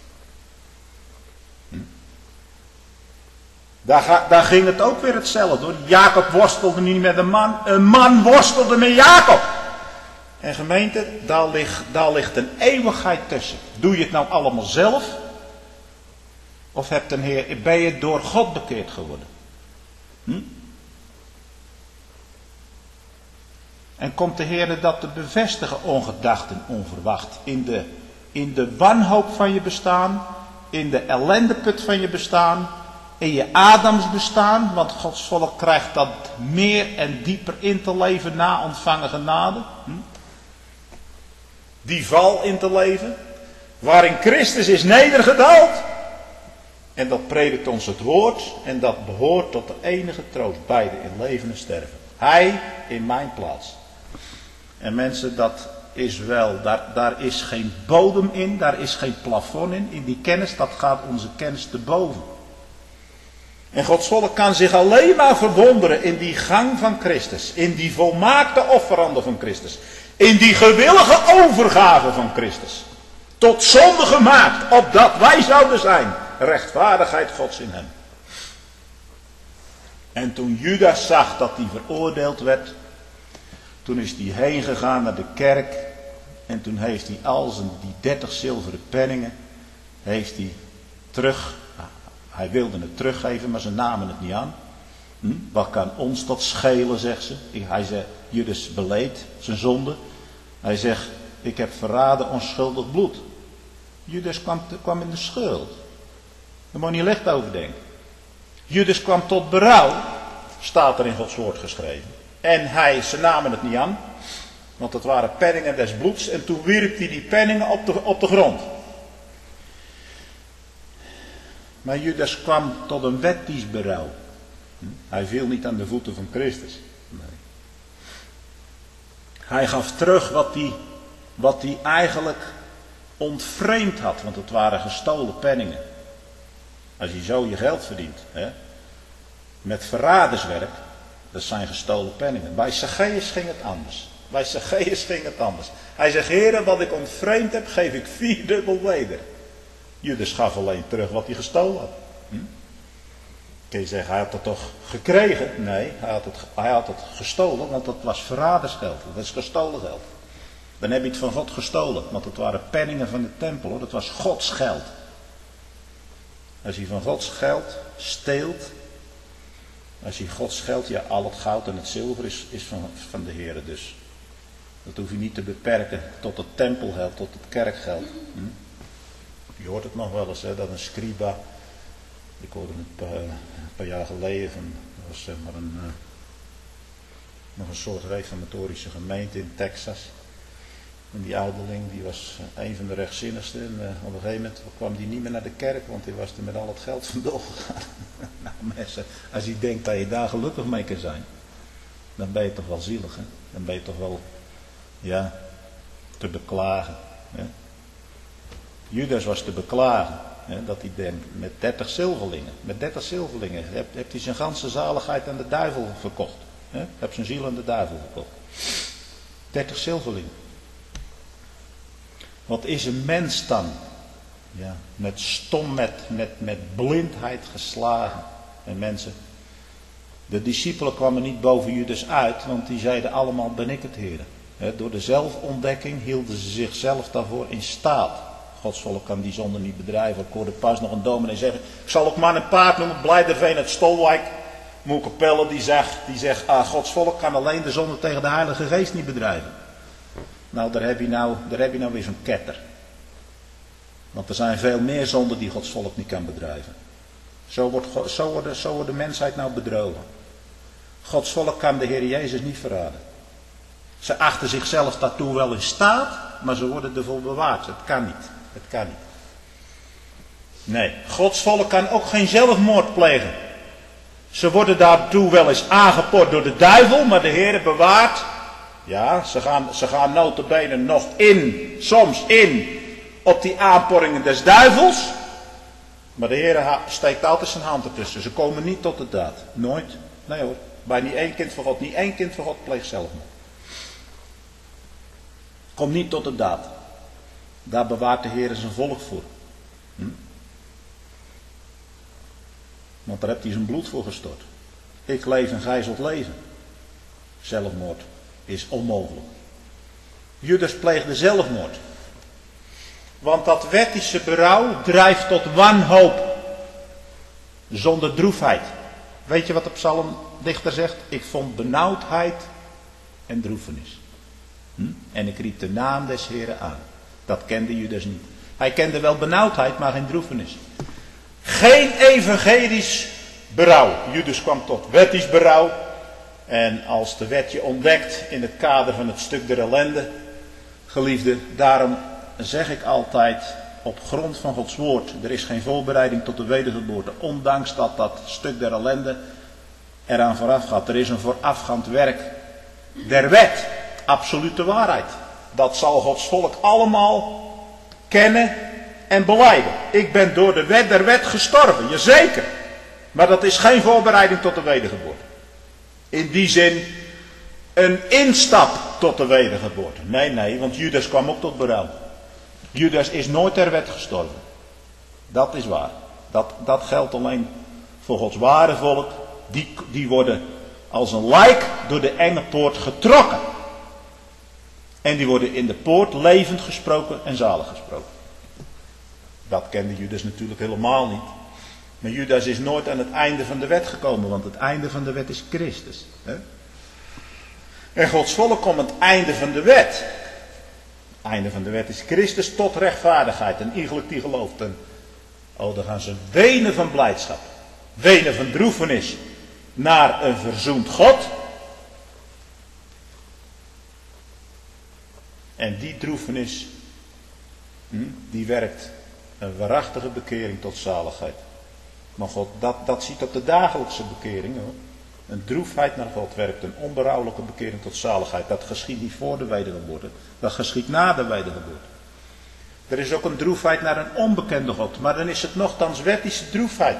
Daar ging het ook weer hetzelfde hoor. Jacob worstelde niet met een man. Een man worstelde met Jacob. En gemeente, daar ligt een eeuwigheid tussen. Doe je het nou allemaal zelf? Of ben je door God bekeerd geworden? En komt de Heer dat te bevestigen, ongedacht en onverwacht. In de wanhoop van je bestaan. In de ellendeput van je bestaan. In je Adams bestaan. Want Gods volk krijgt dat meer en dieper in te leven na ontvangen genade. Die val in te leven. Waarin Christus is nedergedaald. En dat predikt ons het woord. En dat behoort tot de enige troost. Beide in leven en sterven. Hij in mijn plaats. En mensen, dat is wel, daar is geen bodem in, daar is geen plafond in die kennis, dat gaat onze kennis te boven. En Gods volk kan zich alleen maar verwonderen in die gang van Christus, in die volmaakte offerande van Christus, in die gewillige overgave van Christus, tot zonde gemaakt, opdat wij zouden zijn, rechtvaardigheid Gods in hem. En toen Judas zag dat hij veroordeeld werd, toen is hij heen gegaan naar de kerk. En toen heeft hij die 30 zilveren penningen. Heeft hij terug. Hij wilde het teruggeven, maar ze namen het niet aan. Wat kan ons dat schelen, zegt ze. Hij zegt, Judas beleed zijn zonde. Hij zegt, ik heb verraden onschuldig bloed. Judas kwam in de schuld. Daar moet je niet licht over denken. Judas kwam tot berouw. Staat er in Gods woord geschreven. En ze namen het niet aan. Want het waren penningen des bloeds. En toen wierp hij die penningen op de grond. Maar Judas kwam tot een wettisch berouw. Hij viel niet aan de voeten van Christus. Nee. Hij gaf terug wat hij eigenlijk ontvreemd had. Want het waren gestolen penningen. Als je zo je geld verdient. Met verraderswerk. Dat zijn gestolen penningen. Bij Zacchaeus ging het anders. Hij zegt, Heere, wat ik ontvreemd heb, geef ik 4-dubbel weder. Judas gaf alleen terug wat hij gestolen had. Kun je zeggen, hij had het toch gekregen? Nee, hij had het gestolen, want dat was verradersgeld. Dat is gestolen geld. Dan heb je het van God gestolen, want het waren penningen van de tempel. Hoor. Dat was Gods geld. Als je van Gods geld steelt, als je Gods geld, ja, al het goud en het zilver is van de Heer dus. Dat hoef je niet te beperken tot het tempelgeld, tot het kerkgeld. Je hoort het nog wel eens, hè, dat een scriba, ik hoorde het een paar jaar geleden, dat was zeg maar nog een soort reformatorische gemeente in Texas. En die ouderling, die was een van de rechtzinnigsten. En op een gegeven moment kwam die niet meer naar de kerk, want die was er met al het geld vandoor gegaan. Nou mensen, als je denkt dat je daar gelukkig mee kan zijn, dan ben je toch wel zielig, hè? Dan ben je toch wel, ja, te beklagen. Hè? Judas was te beklagen, hè, dat hij denkt, met 30 zilverlingen heeft hij zijn ganse zaligheid aan de duivel verkocht. Hè? Heeft zijn ziel aan de duivel verkocht. 30 zilverlingen. Wat is een mens dan? Ja, met blindheid geslagen. En mensen, de discipelen kwamen niet boven Judas uit, want die zeiden allemaal, ben ik het Heer. Door de zelfontdekking hielden ze zichzelf daarvoor in staat. Gods volk kan die zonde niet bedrijven. Ik hoorde pas nog een dominee zeggen, ik zal ook maar een paard noemen, Blijderveen uit Stolwijk. Moe Capelle die zegt, Gods volk kan alleen de zonde tegen de Heilige Geest niet bedrijven. Nou, daar heb je nou weer zo'n ketter. Want er zijn veel meer zonden die Gods volk niet kan bedrijven. Zo wordt de mensheid nou bedrogen. Gods volk kan de Heer Jezus niet verraden. Ze achten zichzelf daartoe wel in staat, maar ze worden ervoor bewaard. Het kan niet. Het kan niet. Nee, Gods volk kan ook geen zelfmoord plegen. Ze worden daartoe wel eens aangeport door de duivel, maar de Heer bewaart. Ja, ze gaan nota bene nog soms in op die aanporringen des duivels. Maar de Heer steekt altijd zijn hand ertussen. Ze komen niet tot de daad. Nooit. Nee hoor. Bij niet één kind van God. Niet één kind van God pleegt zelfmoord. Komt niet tot de daad. Daar bewaart de Heer zijn volk voor. Want daar hebt hij zijn bloed voor gestort. Ik leef en gij zult leven. Zelfmoord is onmogelijk. Judas pleegde zelfmoord. Want dat wettische berouw drijft tot wanhoop. Zonder droefheid. Weet je wat de psalmdichter zegt? Ik vond benauwdheid en droefenis. En ik riep de naam des Heren aan. Dat kende Judas niet. Hij kende wel benauwdheid, maar geen droefenis. Geen evangelisch berouw. Judas kwam tot wettisch berouw. En als de wet je ontdekt in het kader van het stuk der ellende, geliefde, daarom zeg ik altijd op grond van Gods woord, er is geen voorbereiding tot de wedergeboorte, ondanks dat stuk der ellende eraan vooraf gaat. Er is een voorafgaand werk der wet, absolute waarheid. Dat zal Gods volk allemaal kennen en belijden. Ik ben door de wet der wet gestorven, jazeker. Maar dat is geen voorbereiding tot de wedergeboorte. In die zin een instap tot de wedergeboorte. Nee, want Judas kwam ook tot berouw. Judas is nooit ter wet gestorven. Dat is waar. Dat geldt alleen voor Gods ware volk. Die worden als een lijk door de enge poort getrokken. En die worden in de poort levend gesproken en zalig gesproken. Dat kende Judas natuurlijk helemaal niet. Maar Judas is nooit aan het einde van de wet gekomen, want het einde van de wet is Christus. Hè? En Gods volk komt het einde van de wet. Het einde van de wet is Christus tot rechtvaardigheid. En iegelijk die gelooft. En, dan gaan ze wenen van blijdschap. Wenen van droefenis. Naar een verzoend God. En die droefenis, die werkt een waarachtige bekering tot zaligheid. Maar God, dat ziet op de dagelijkse bekering hoor. Een droefheid naar God werkt een onberouwelijke bekering tot zaligheid. Dat geschiet niet voor de wedergeboorte. Dat geschiet na de wedergeboorte. Er is ook een droefheid naar een onbekende God. Maar dan is het nochtans wettische droefheid.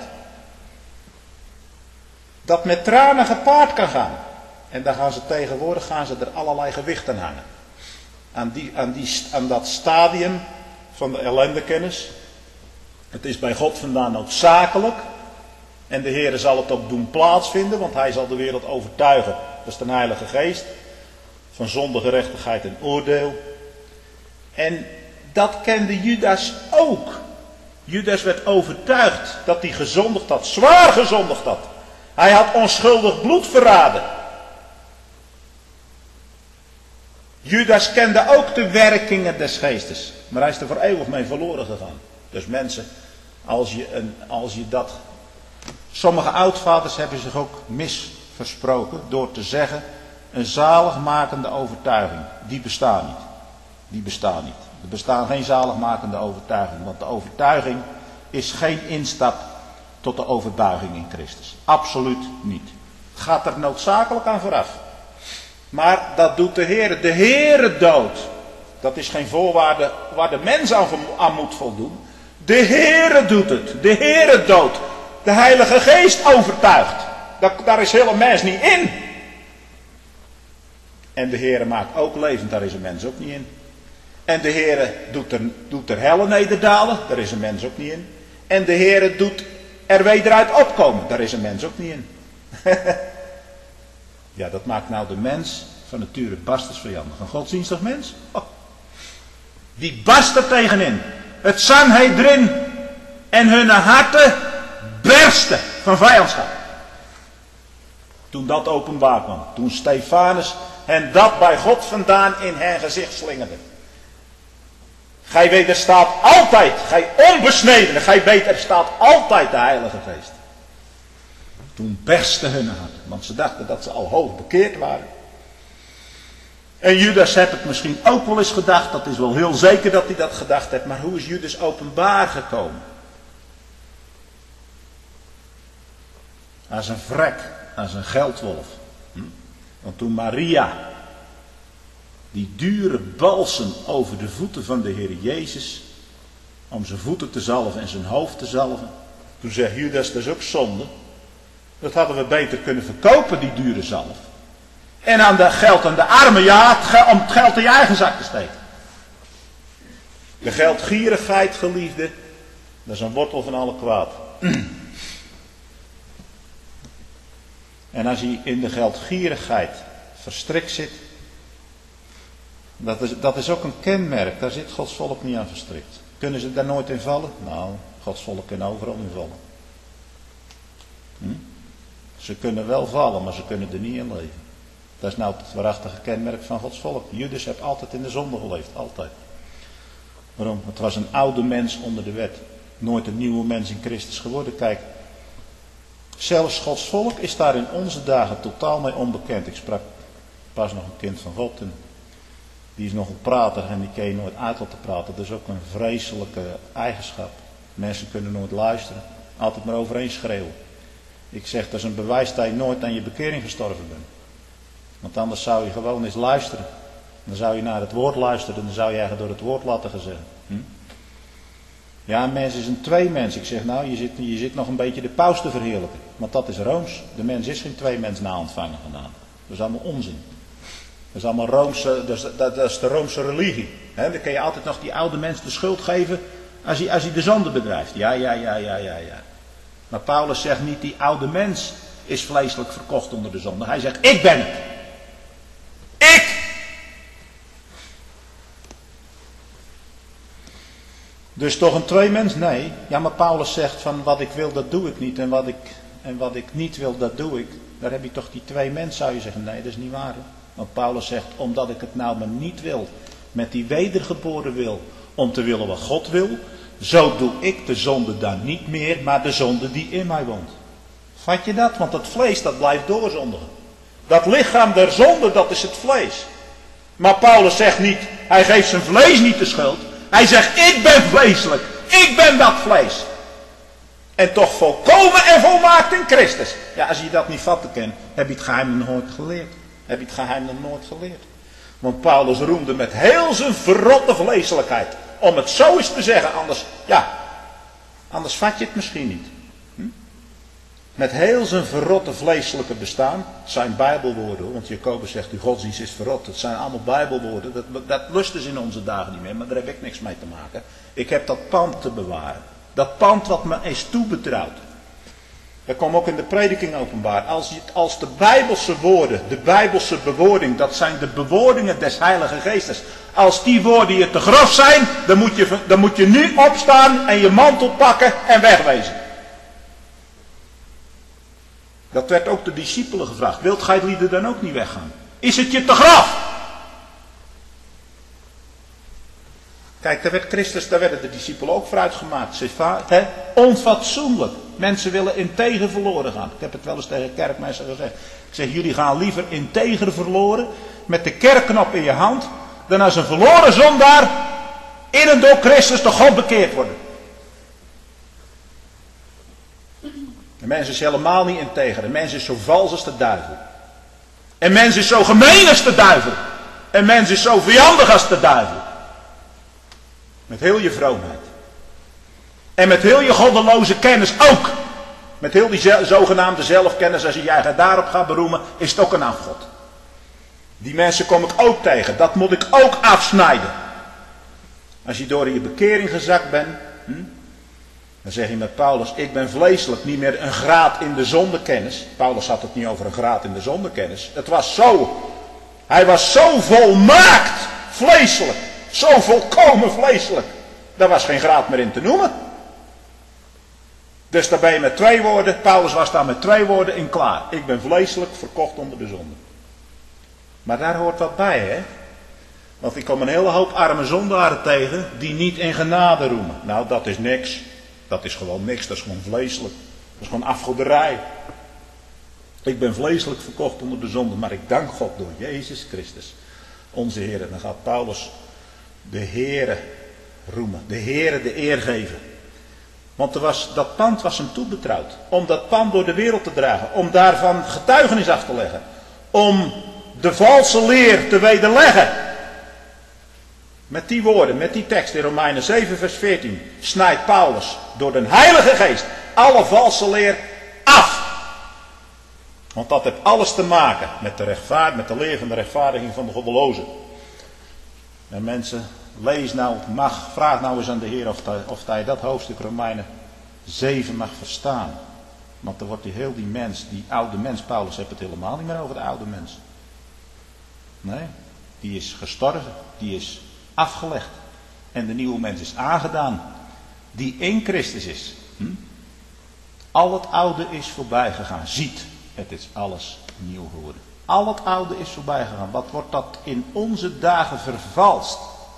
Dat met tranen gepaard kan gaan. En dan gaan ze er allerlei gewicht aan hangen. Aan dat stadium van de ellendekennis. Het is bij God vandaan noodzakelijk. En de Heer zal het ook doen plaatsvinden. Want hij zal de wereld overtuigen. Dat is de Heilige Geest. Van zonde, gerechtigheid en oordeel. En dat kende Judas ook. Judas werd overtuigd dat hij gezondigd had. Zwaar gezondigd had. Hij had onschuldig bloed verraden. Judas kende ook de werkingen des geestes. Maar hij is er voor eeuwig mee verloren gegaan. Dus mensen, als je dat... Sommige oudvaders hebben zich ook misversproken door te zeggen, een zaligmakende overtuiging, die bestaat niet. Die bestaat niet. Er bestaan geen zaligmakende overtuiging, want de overtuiging is geen instap tot de overbuiging in Christus. Absoluut niet. Het gaat er noodzakelijk aan vooraf. Maar dat doet de Heer. De Heere dood. Dat is geen voorwaarde waar de mens aan moet voldoen. De Heere doet het. De Heere dood. De Heilige Geest overtuigt. Daar is hele mens niet in. En de Heere maakt ook levend. Daar is een mens ook niet in. En de Heere doet er helle nederdalen. Daar is een mens ook niet in. En de Heere doet er wederuit opkomen. Daar is een mens ook niet in. Ja, dat maakt nou de mens van nature barstens vijandig. Een godsdienstig mens? Oh. Die barst er tegenin. het Sanhedrin en hun harten bersten van vijandschap. Toen dat openbaar kwam. Toen Stefanus hen dat bij God vandaan in hen gezicht slingerde. Gij wederstaat altijd, gij onbesnedene, gij wederstaat altijd de Heilige Geest. Toen bersten hun harten, want ze dachten dat ze al hoog bekeerd waren. En Judas heeft het misschien ook wel eens gedacht, dat is wel heel zeker dat hij dat gedacht heeft, maar hoe is Judas openbaar gekomen? Als een vrek, als een geldwolf. Want toen Maria die dure balsem over de voeten van de Heer Jezus, om zijn voeten te zalven en zijn hoofd te zalven, toen zegt Judas, dat is ook zonde. Dat hadden we beter kunnen verkopen, die dure zalf. En aan de geld aan de armen, ja, om het geld in je eigen zak te steken. De geldgierigheid, geliefde, dat is een wortel van alle kwaad. En als je in de geldgierigheid verstrikt zit, dat is ook een kenmerk, daar zit Gods volk niet aan verstrikt. Kunnen ze daar nooit in vallen? Nou, Gods volk kan overal in vallen. Ze kunnen wel vallen, maar ze kunnen er niet in leven. Dat is nou het waarachtige kenmerk van Gods volk. Judas heeft altijd in de zonde geleefd, altijd. Waarom? Het was een oude mens onder de wet. Nooit een nieuwe mens in Christus geworden. Kijk, zelfs Gods volk is daar in onze dagen totaal mee onbekend. Ik sprak pas nog een kind van God en die is nogal prater en die kan je nooit uit laten praten. Dat is ook een vreselijke eigenschap. Mensen kunnen nooit luisteren, altijd maar overeen schreeuwen. Ik zeg, dat is een bewijs dat je nooit aan je bekering gestorven bent. Want anders zou je gewoon eens luisteren. Dan zou je naar het woord luisteren en dan zou je eigenlijk door het woord laten gezegd. Ja, een mens is een tweemens. Ik zeg, nou, je zit nog een beetje de paus te verheerlijken. Want dat is rooms. De mens is geen tweemens na ontvangen gedaan. Dat is allemaal onzin. Dat is allemaal roomse, dat is de Roomse religie. He, dan kun je altijd nog die oude mens de schuld geven als hij de zonde bedrijft. Ja. Maar Paulus zegt niet, die oude mens is vleeselijk verkocht onder de zonde. Hij zegt, ik ben het. Ik! Dus toch een tweemens? Nee. Ja, maar Paulus zegt van wat ik wil, dat doe ik niet. En wat ik niet wil, dat doe ik. Daar heb je toch die twee mens, zou je zeggen. Nee, dat is niet waar. Hè? Want Paulus zegt, omdat ik het nou maar niet wil, met die wedergeboren wil, om te willen wat God wil, zo doe ik de zonde dan niet meer, maar de zonde die in mij woont. Vat je dat? Want dat vlees, dat blijft doorzondigen. Dat lichaam der zonde, dat is het vlees. Maar Paulus zegt niet, hij geeft zijn vlees niet de schuld. Hij zegt, ik ben vleeselijk. Ik ben dat vlees. En toch volkomen en volmaakt in Christus. Ja, als je dat niet vatten kan, heb je het geheim nog nooit geleerd. Heb je het geheim nog nooit geleerd. Want Paulus roemde met heel zijn verrotte vleeselijkheid. Om het zo eens te zeggen, anders vat je het misschien niet. Met heel zijn verrotte vleeselijke bestaan, zijn bijbelwoorden, want Jacobus zegt, uw godsdienst is verrot. Het zijn allemaal bijbelwoorden, dat lusten ze in onze dagen niet meer, maar daar heb ik niks mee te maken. Ik heb dat pand te bewaren. Dat pand wat me is toebetrouwd. Dat komt ook in de prediking openbaar. Als de Bijbelse woorden, de Bijbelse bewoording, dat zijn de bewoordingen des Heilige Geestes. Als die woorden je te grof zijn, dan moet je nu opstaan en je mantel pakken en wegwezen. Dat werd ook de discipelen gevraagd. Wilt gij lieden dan ook niet weggaan? Is het je te grof? Kijk, daar werden de discipelen ook vooruit gemaakt. Onfatsoenlijk. Mensen willen integer verloren gaan. Ik heb het wel eens tegen kerkmensen gezegd. Ik zeg, jullie gaan liever integer verloren met de kerkknop in je hand, dan als een verloren zondaar in en door Christus door God bekeerd worden. De mens is helemaal niet integer. De mens is zo vals als de duivel. En mens is zo gemeen als de duivel. En mens is zo vijandig als de duivel. Met heel je vroomheid. En met heel je goddeloze kennis ook. Met heel die zogenaamde zelfkennis, als je je eigen daarop gaat beroemen, is het ook een afgod. Die mensen kom ik ook tegen. Dat moet ik ook afsnijden. Als je door in je bekering gezakt bent, dan zeg je met Paulus, ik ben vleeselijk, niet meer een graad in de zondekennis. Paulus had het niet over een graad in de zondekennis. Het was zo. Hij was zo volmaakt vleeselijk. Zo volkomen vleeselijk. Daar was geen graad meer in te noemen. Dus daar ben je met 2 woorden, Paulus was daar met 2 woorden in klaar. Ik ben vleeselijk verkocht onder de zonde. Maar daar hoort wat bij, hè. Want ik kom een hele hoop arme zondaren tegen die niet in genade roemen. Nou, dat is niks. Dat is gewoon niks, dat is gewoon vleeselijk. Dat is gewoon afgoderij. Ik ben vleeselijk verkocht onder de zonde, maar ik dank God door Jezus Christus, onze Heer. En dan gaat Paulus de Heere roemen, de Heere de eer geven. Want dat pand was hem toebetrouwd. Om dat pand door de wereld te dragen. Om daarvan getuigenis af te leggen. Om de valse leer te wederleggen. Met die woorden, met die tekst in Romeinen 7 vers 14. Snijdt Paulus door de Heilige Geest alle valse leer af. Want dat heeft alles te maken met de leer van de rechtvaardiging van de goddelozen. En mensen, vraag nou eens aan de Heer of hij dat hoofdstuk Romeinen 7 mag verstaan. Want dan wordt die oude mens, Paulus heeft het helemaal niet meer over de oude mens. Nee, die is gestorven, die is afgelegd. En de nieuwe mens is aangedaan, die in Christus is. Al het oude is voorbij gegaan. Ziet, het is alles nieuw geworden. Al het oude is voorbij gegaan. Wat wordt dat in onze dagen vervalst?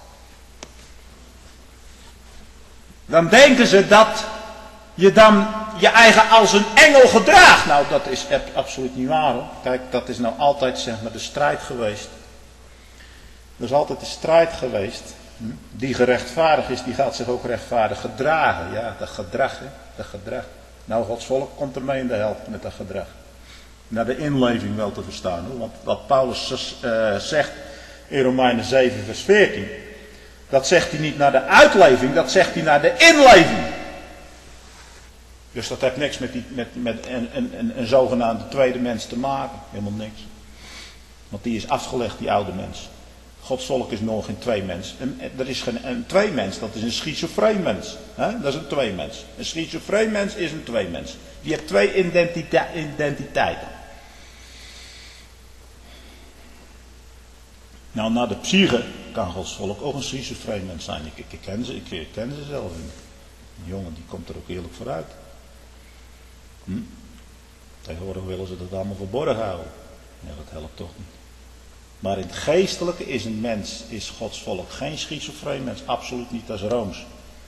Dan denken ze dat je dan je eigen als een engel gedraagt. Nou, dat is absoluut niet waar, hoor. Kijk, dat is nou altijd, zeg maar, de strijd geweest. Er is altijd de strijd geweest. Die gerechtvaardigd is, die gaat zich ook rechtvaardig gedragen. Ja, dat gedrag, hè. Dat gedrag. Nou, Gods volk komt ermee in de helft met dat gedrag. Naar de inleving wel te verstaan, hoor. Want wat Paulus zegt in Romeinen 7 vers 14. Dat zegt hij niet naar de uitleving, dat zegt hij naar de inleving. Dus dat heeft niks met een zogenaamde tweede mens te maken. Helemaal niks. Want die is afgelegd, die oude mens. Gods volk is nog geen tweemens. Er is geen tweemens, dat is een schizofreen mens. Dat is een tweemens. Een schizofreen mens is een tweemens. Die heeft 2 identiteiten. Nou, naar de psyche kan Gods volk ook een schizofreen mens zijn. Ik ken ze zelf. Een jongen die komt er ook eerlijk vooruit. Tegenwoordig willen ze dat allemaal verborgen houden. Ja, dat helpt toch niet. Maar in het geestelijke is Gods volk geen schizofreen mens. Absoluut niet, dat is Rooms.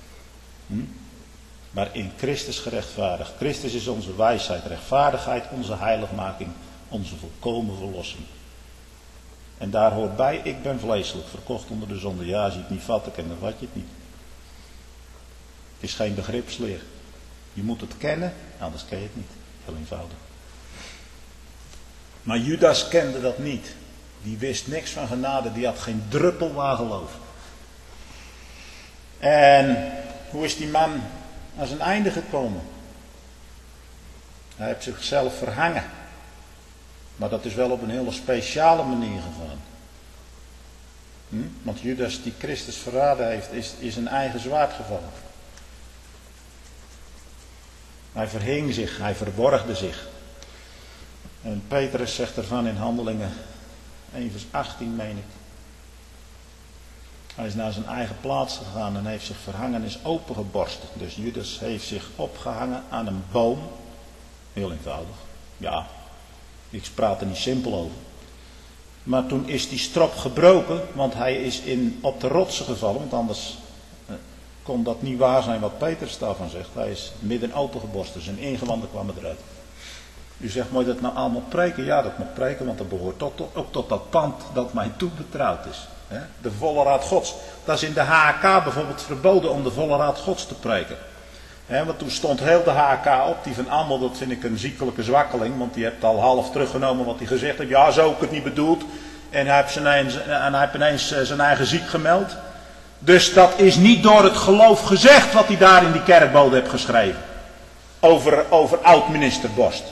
Maar in Christus gerechtvaardigd. Christus is onze wijsheid, rechtvaardigheid, onze heiligmaking, onze volkomen verlossing. En daar hoort bij, ik ben vleeselijk, verkocht onder de zonde. Ja, als je het niet vat, dan vat je het niet. Het is geen begripsleer. Je moet het kennen, anders ken je het niet. Heel eenvoudig. Maar Judas kende dat niet. Die wist niks van genade, die had geen druppel waar geloof. En hoe is die man aan zijn einde gekomen? Hij heeft zichzelf verhangen. Maar dat is wel op een hele speciale manier gegaan. Want Judas die Christus verraden heeft, is een eigen zwaard gevallen. Hij verhing zich, hij verborgde zich. En Petrus zegt ervan in Handelingen 1 vers 18, meen ik. Hij is naar zijn eigen plaats gegaan en heeft zich verhangen en is opengeborsten. Dus Judas heeft zich opgehangen aan een boom. Heel eenvoudig. Ja, ik praat er niet simpel over. Maar toen is die strop gebroken, want hij is op de rotsen gevallen. Want anders kon dat niet waar zijn wat Petrus daarvan zegt. Hij is midden opengeborsten, zijn ingewanden kwamen eruit. U zegt, moet je dat nou allemaal preken? Ja, dat moet preken, want dat behoort ook tot dat pand dat mij toebetrouwd is. De volle raad Gods. Dat is in de HK bijvoorbeeld verboden om de volle raad Gods te preken. Want toen stond heel de HK op, die van Ammel, dat vind ik een ziekelijke zwakkeling, want die heeft al half teruggenomen wat hij gezegd heeft. Ja, zo heb ik het niet bedoeld. En hij heeft ineens zijn eigen ziek gemeld. Dus dat is niet door het geloof gezegd wat hij daar in die kerkbode heeft geschreven. Over oud-minister Borst.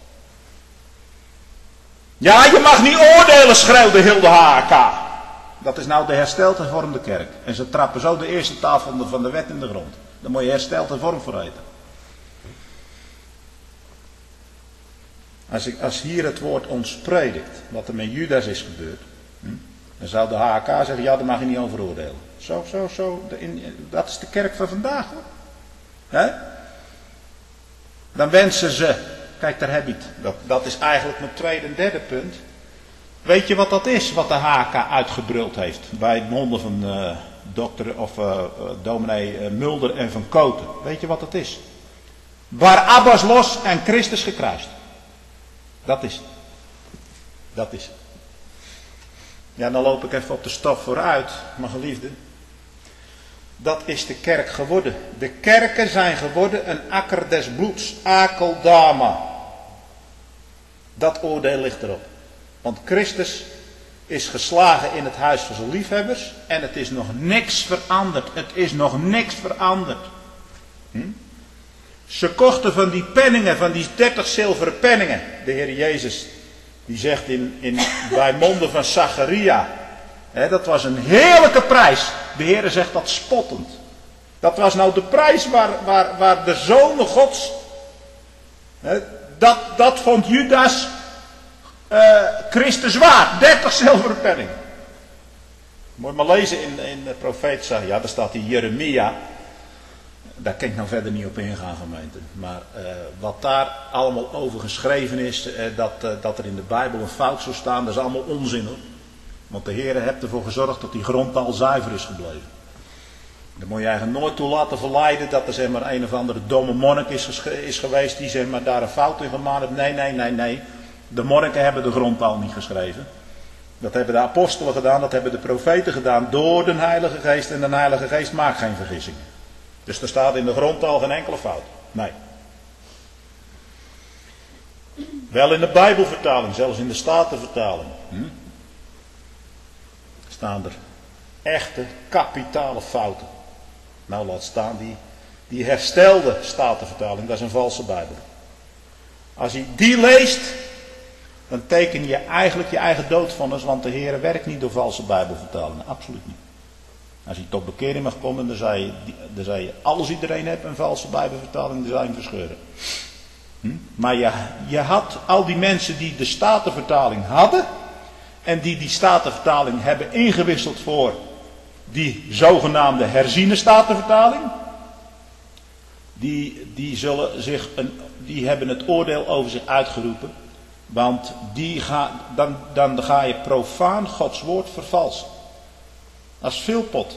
Ja, je mag niet oordelen, schreeuwde heel de HK. Dat is nou de hersteld hervormde kerk. En ze trappen zo de eerste tafel van de wet in de grond. Dan moet je hersteld hervormd voor eten. Als hier het woord ons predikt, wat er met Judas is gebeurd, Dan zou de HK zeggen, ja, daar mag je niet over oordelen. Zo. Dat is de kerk van vandaag, hoor. Hè? Dan wensen ze, kijk, daar heb je het. Dat is eigenlijk mijn tweede en derde punt. Weet je wat dat is, wat de HK uitgebruld heeft bij het monden van dominee Mulder en van Koten? Weet je wat dat is? Barabbas los en Christus gekruist. Dat is het. Dat is het. Ja, dan loop ik even op de stap vooruit, mijn geliefde. Dat is de kerk geworden. De kerken zijn geworden een akker des bloeds. Akeldama. Dat oordeel ligt erop. Want Christus is geslagen in het huis van zijn liefhebbers. En het is nog niks veranderd. Het is nog niks veranderd. Ze kochten van die penningen, van die 30 zilveren penningen. De Heer Jezus, die zegt bij monden van Zacharia. Dat was een heerlijke prijs. De Heer zegt dat spottend. Dat was nou de prijs waar de zonen Gods. Dat vond Judas Christus waard. 30 zilveren penningen. Moet je maar lezen in de profeet Zacharia. Daar staat die Jeremia. Daar kan ik nou verder niet op ingaan, gemeente. Maar wat daar allemaal over geschreven is, dat er in de Bijbel een fout zou staan, dat is allemaal onzin, hoor. Want de Heer heeft ervoor gezorgd dat die grondtaal zuiver is gebleven. Dan moet je eigenlijk nooit toe laten verleiden dat er zeg maar een of andere domme monnik is geweest die zeg maar daar een fout in gemaakt heeft. Nee. De monniken hebben de grondtaal niet geschreven. Dat hebben de apostelen gedaan, dat hebben de profeten gedaan door de Heilige Geest. En de Heilige Geest maakt geen vergissingen. Dus er staat in de grondtaal geen enkele fout. Nee. Wel in de Bijbelvertaling, zelfs in de Statenvertaling. Staan er echte kapitale fouten. Nou, laat staan die herstelde Statenvertaling, dat is een valse Bijbel. Als je die leest, dan teken je eigenlijk je eigen doodvonnis, want de Heer werkt niet door valse Bijbelvertalingen, absoluut niet. Als je tot bekering mag komen, dan zei je alles iedereen heeft een valse Bijbelvertaling, dan zou je hem verscheuren. Maar je had al die mensen die de Statenvertaling hadden, en die Statenvertaling hebben ingewisseld voor die zogenaamde herziene Statenvertaling. Die hebben het oordeel over zich uitgeroepen. Want dan ga je profaan Gods woord vervalsen. Dat is Philpot.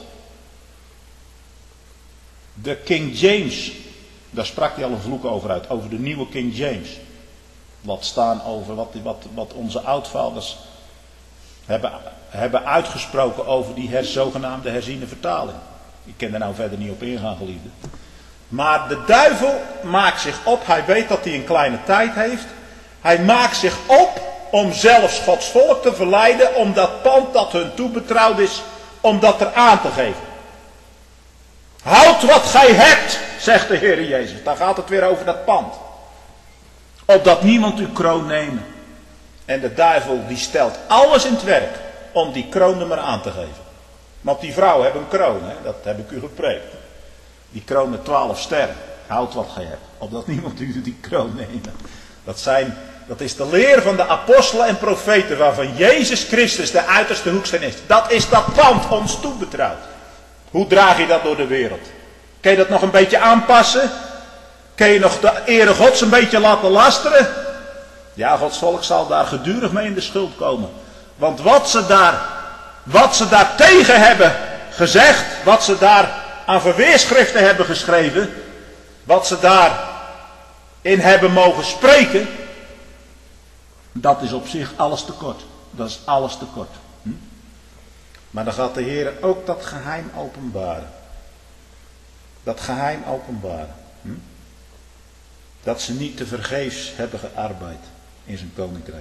De King James. Daar sprak hij al een vloek over uit. Over de nieuwe King James. Laat staan over wat onze oudvaders hebben uitgesproken over die zogenaamde herziene vertaling. Ik kan er nou verder niet op ingaan, geliefde. Maar de duivel maakt zich op. Hij weet dat hij een kleine tijd heeft. Hij maakt zich op om zelfs Gods volk te verleiden om dat pand dat hun toebetrouwd is, om dat er aan te geven. Houd wat gij hebt, zegt de Heer Jezus. Daar gaat het weer over dat pand. Opdat niemand uw kroon neemt. En de duivel die stelt alles in het werk om die kroon er maar aan te geven. Want die vrouwen hebben een kroon, hè? Dat heb ik u gepreekt. Die kroon met 12 sterren. Houd wat gij hebt. Opdat niemand u die kroon neemt. Dat is de leer van de apostelen en profeten waarvan Jezus Christus de uiterste hoeksteen is. Dat is dat pand ons toebetrouwd. Hoe draag je dat door de wereld? Kun je dat nog een beetje aanpassen? Kun je nog de ere Gods een beetje laten lasteren? Ja, Gods volk zal daar gedurig mee in de schuld komen. Want wat ze daar tegen hebben gezegd, wat ze daar aan verweerschriften hebben geschreven, wat ze daarin hebben mogen spreken, dat is op zich alles tekort. Dat is alles tekort. Maar dan gaat de Heer ook dat geheim openbaren. Dat geheim openbaren. Dat ze niet tevergeefs hebben gearbeid in zijn koninkrijk.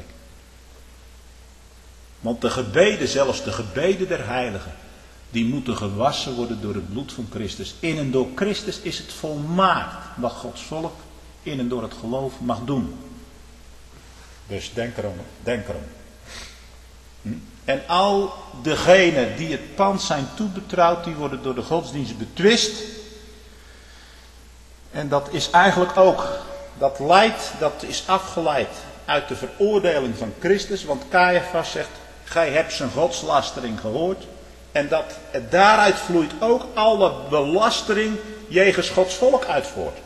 Want de gebeden, zelfs de gebeden der heiligen, die moeten gewassen worden door het bloed van Christus. In en door Christus is het volmaakt wat Gods volk in en door het geloof mag doen. Dus denk erom. En al degenen die het pand zijn toebetrouwd, die worden door de godsdienst betwist. En dat is eigenlijk ook, dat is afgeleid uit de veroordeling van Christus. Want Caiaphas zegt, gij hebt zijn godslastering gehoord. En dat daaruit vloeit ook alle belastering jegens Gods volk uit voort.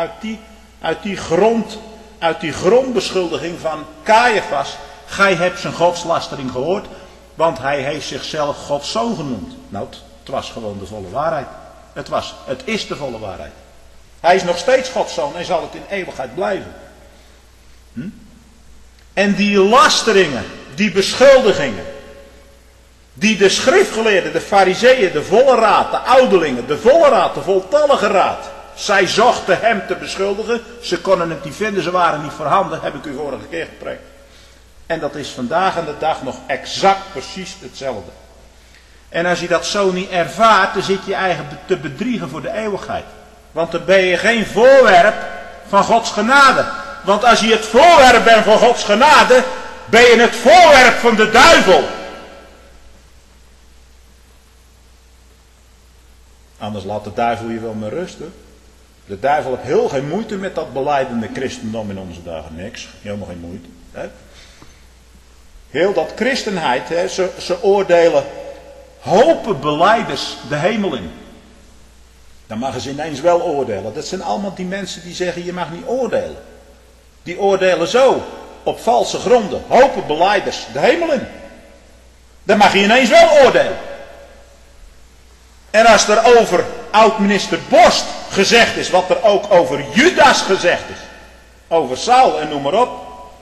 Uit die grondbeschuldiging van Caiaphas. Gij hebt zijn godslastering gehoord, want hij heeft zichzelf Gods zoon genoemd. Nou, het was gewoon de volle waarheid. Het is de volle waarheid. Hij is nog steeds Gods zoon en zal het in eeuwigheid blijven. En die lasteringen, die beschuldigingen, die de schriftgeleerden, de farizeeën, de volle raad, de ouderlingen, de volle raad, de voltallige raad, zij zochten hem te beschuldigen. Ze konden het niet vinden, ze waren niet voorhanden, heb ik u vorige keer gepreekt. En dat is vandaag aan de dag nog exact precies hetzelfde. En als je dat zo niet ervaart, dan zit je eigenlijk te bedriegen voor de eeuwigheid. Want dan ben je geen voorwerp van Gods genade. Want als je het voorwerp bent van Gods genade, ben je het voorwerp van de duivel. Anders laat de duivel je wel maar rusten. De duivel heeft heel geen moeite met dat belijdende christendom in onze dagen. Niks, helemaal geen moeite. Hè? Heel dat christenheid, hè, ze oordelen hopen belijders de hemel in. Dan mogen ze ineens wel oordelen. Dat zijn allemaal die mensen die zeggen je mag niet oordelen. Die oordelen zo, op valse gronden, hopen belijders de hemel in. Dan mag je ineens wel oordelen. En als er over oud-minister Borst gezegd is, wat er ook over Judas gezegd is, over Saul en noem maar op,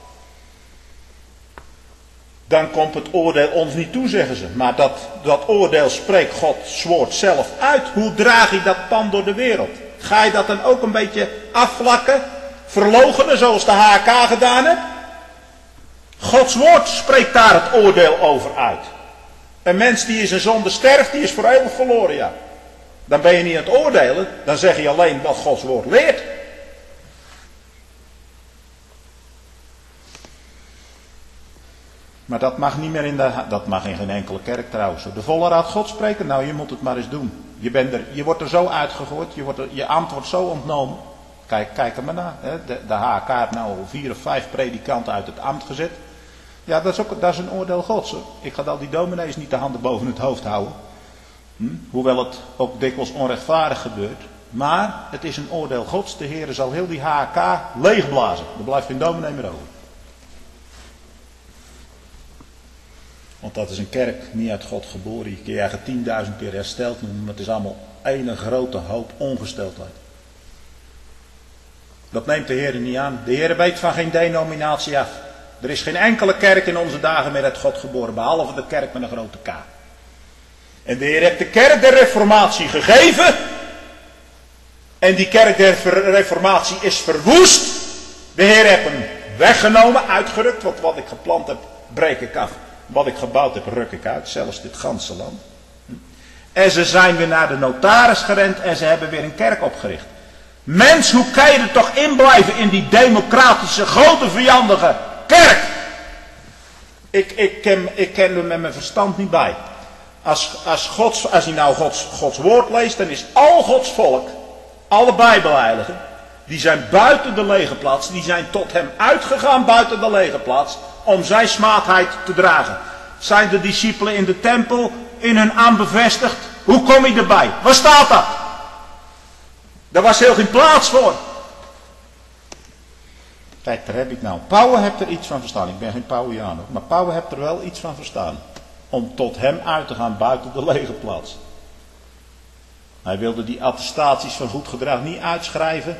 dan komt het oordeel ons niet toe, zeggen ze. Maar dat oordeel spreekt Gods woord zelf uit. Hoe draag je dat pand door de wereld? Ga je dat dan ook een beetje afvlakken? Verloochenen zoals de HK gedaan heeft? Gods woord spreekt daar het oordeel over uit. Een mens die in zijn zonde sterft, die is voor eeuwig verloren, ja. Dan ben je niet aan het oordelen, dan zeg je alleen wat Gods woord leert. Maar dat mag niet meer dat mag in geen enkele kerk trouwens. De volle raad God spreken, nou je moet het maar eens doen. Je wordt er zo uitgegooid, je ambt wordt zo ontnomen. Kijk er maar naar. Hè. De HK heeft nou al 4 of 5 predikanten uit het ambt gezet. Ja, dat is een oordeel Gods. Hoor. Ik ga al die dominees niet de handen boven het hoofd houden. Hoewel het ook dikwijls onrechtvaardig gebeurt. Maar het is een oordeel Gods. De Heer zal heel die HK leegblazen. Er blijft geen dominee meer over. Want dat is een kerk niet uit God geboren. Je kun je eigen 10.000 keer hersteld noemen. Maar het is allemaal één grote hoop ongesteldheid. Dat neemt de Heer niet aan. De Heer weet van geen denominatie af. Er is geen enkele kerk in onze dagen meer uit God geboren. Behalve de kerk met een grote K. En de Heer heeft de kerk der reformatie gegeven. En die kerk der reformatie is verwoest. De Heer heeft hem weggenomen, uitgerukt. Want wat ik geplant heb, breek ik af. Wat ik gebouwd heb, ruk ik uit. Zelfs dit ganse land. En ze zijn weer naar de notaris gerend en ze hebben weer een kerk opgericht. Mens, hoe kan je er toch in blijven in die democratische, grote, vijandige kerk? Ik ken er met mijn verstand niet bij. Als je nou Gods woord leest, dan is al Gods volk, alle Bijbelheiligen, die zijn buiten de legerplaats, die zijn tot hem uitgegaan buiten de legerplaats, om zijn smaadheid te dragen. Zijn de discipelen in de tempel in hun ambt bevestigd? Hoe kom je erbij? Waar staat dat? Daar was heel geen plaats voor. Kijk, daar heb ik nou. Pauwen heeft er iets van verstaan. Ik ben geen Pauwiaan, maar Pauwen heeft er wel iets van verstaan. Om tot hem uit te gaan buiten de legerplaats. Hij wilde die attestaties van goed gedrag niet uitschrijven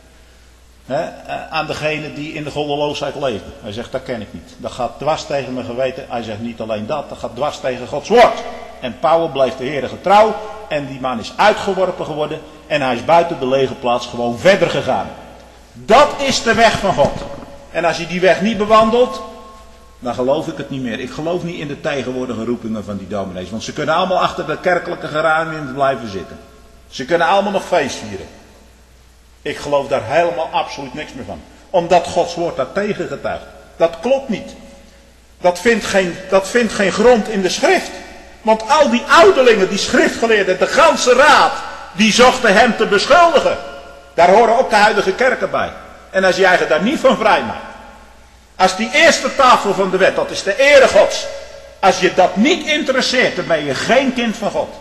aan degene die in de goddeloosheid leven. Hij zegt, dat ken ik niet. Dat gaat dwars tegen mijn geweten. Hij zegt niet alleen dat gaat dwars tegen Gods woord. En Pauwen bleef de Heere getrouw. En die man is uitgeworpen geworden. En hij is buiten de legerplaats gewoon verder gegaan. Dat is de weg van God. En als je die weg niet bewandelt, dan geloof ik het niet meer. Ik geloof niet in de tegenwoordige roepingen van die dominees. Want ze kunnen allemaal achter de kerkelijke geraniums blijven zitten. Ze kunnen allemaal nog feest vieren. Ik geloof daar helemaal absoluut niks meer van. Omdat Gods woord daar tegen getuigt. Dat klopt niet. Dat vindt geen grond in de schrift. Want al die ouderlingen, die schriftgeleerden, de ganse raad, die zochten hem te beschuldigen. Daar horen ook de huidige kerken bij. En als je eigen daar niet van vrij maakt. Als die eerste tafel van de wet, dat is de ere Gods. Als je dat niet interesseert, dan ben je geen kind van God.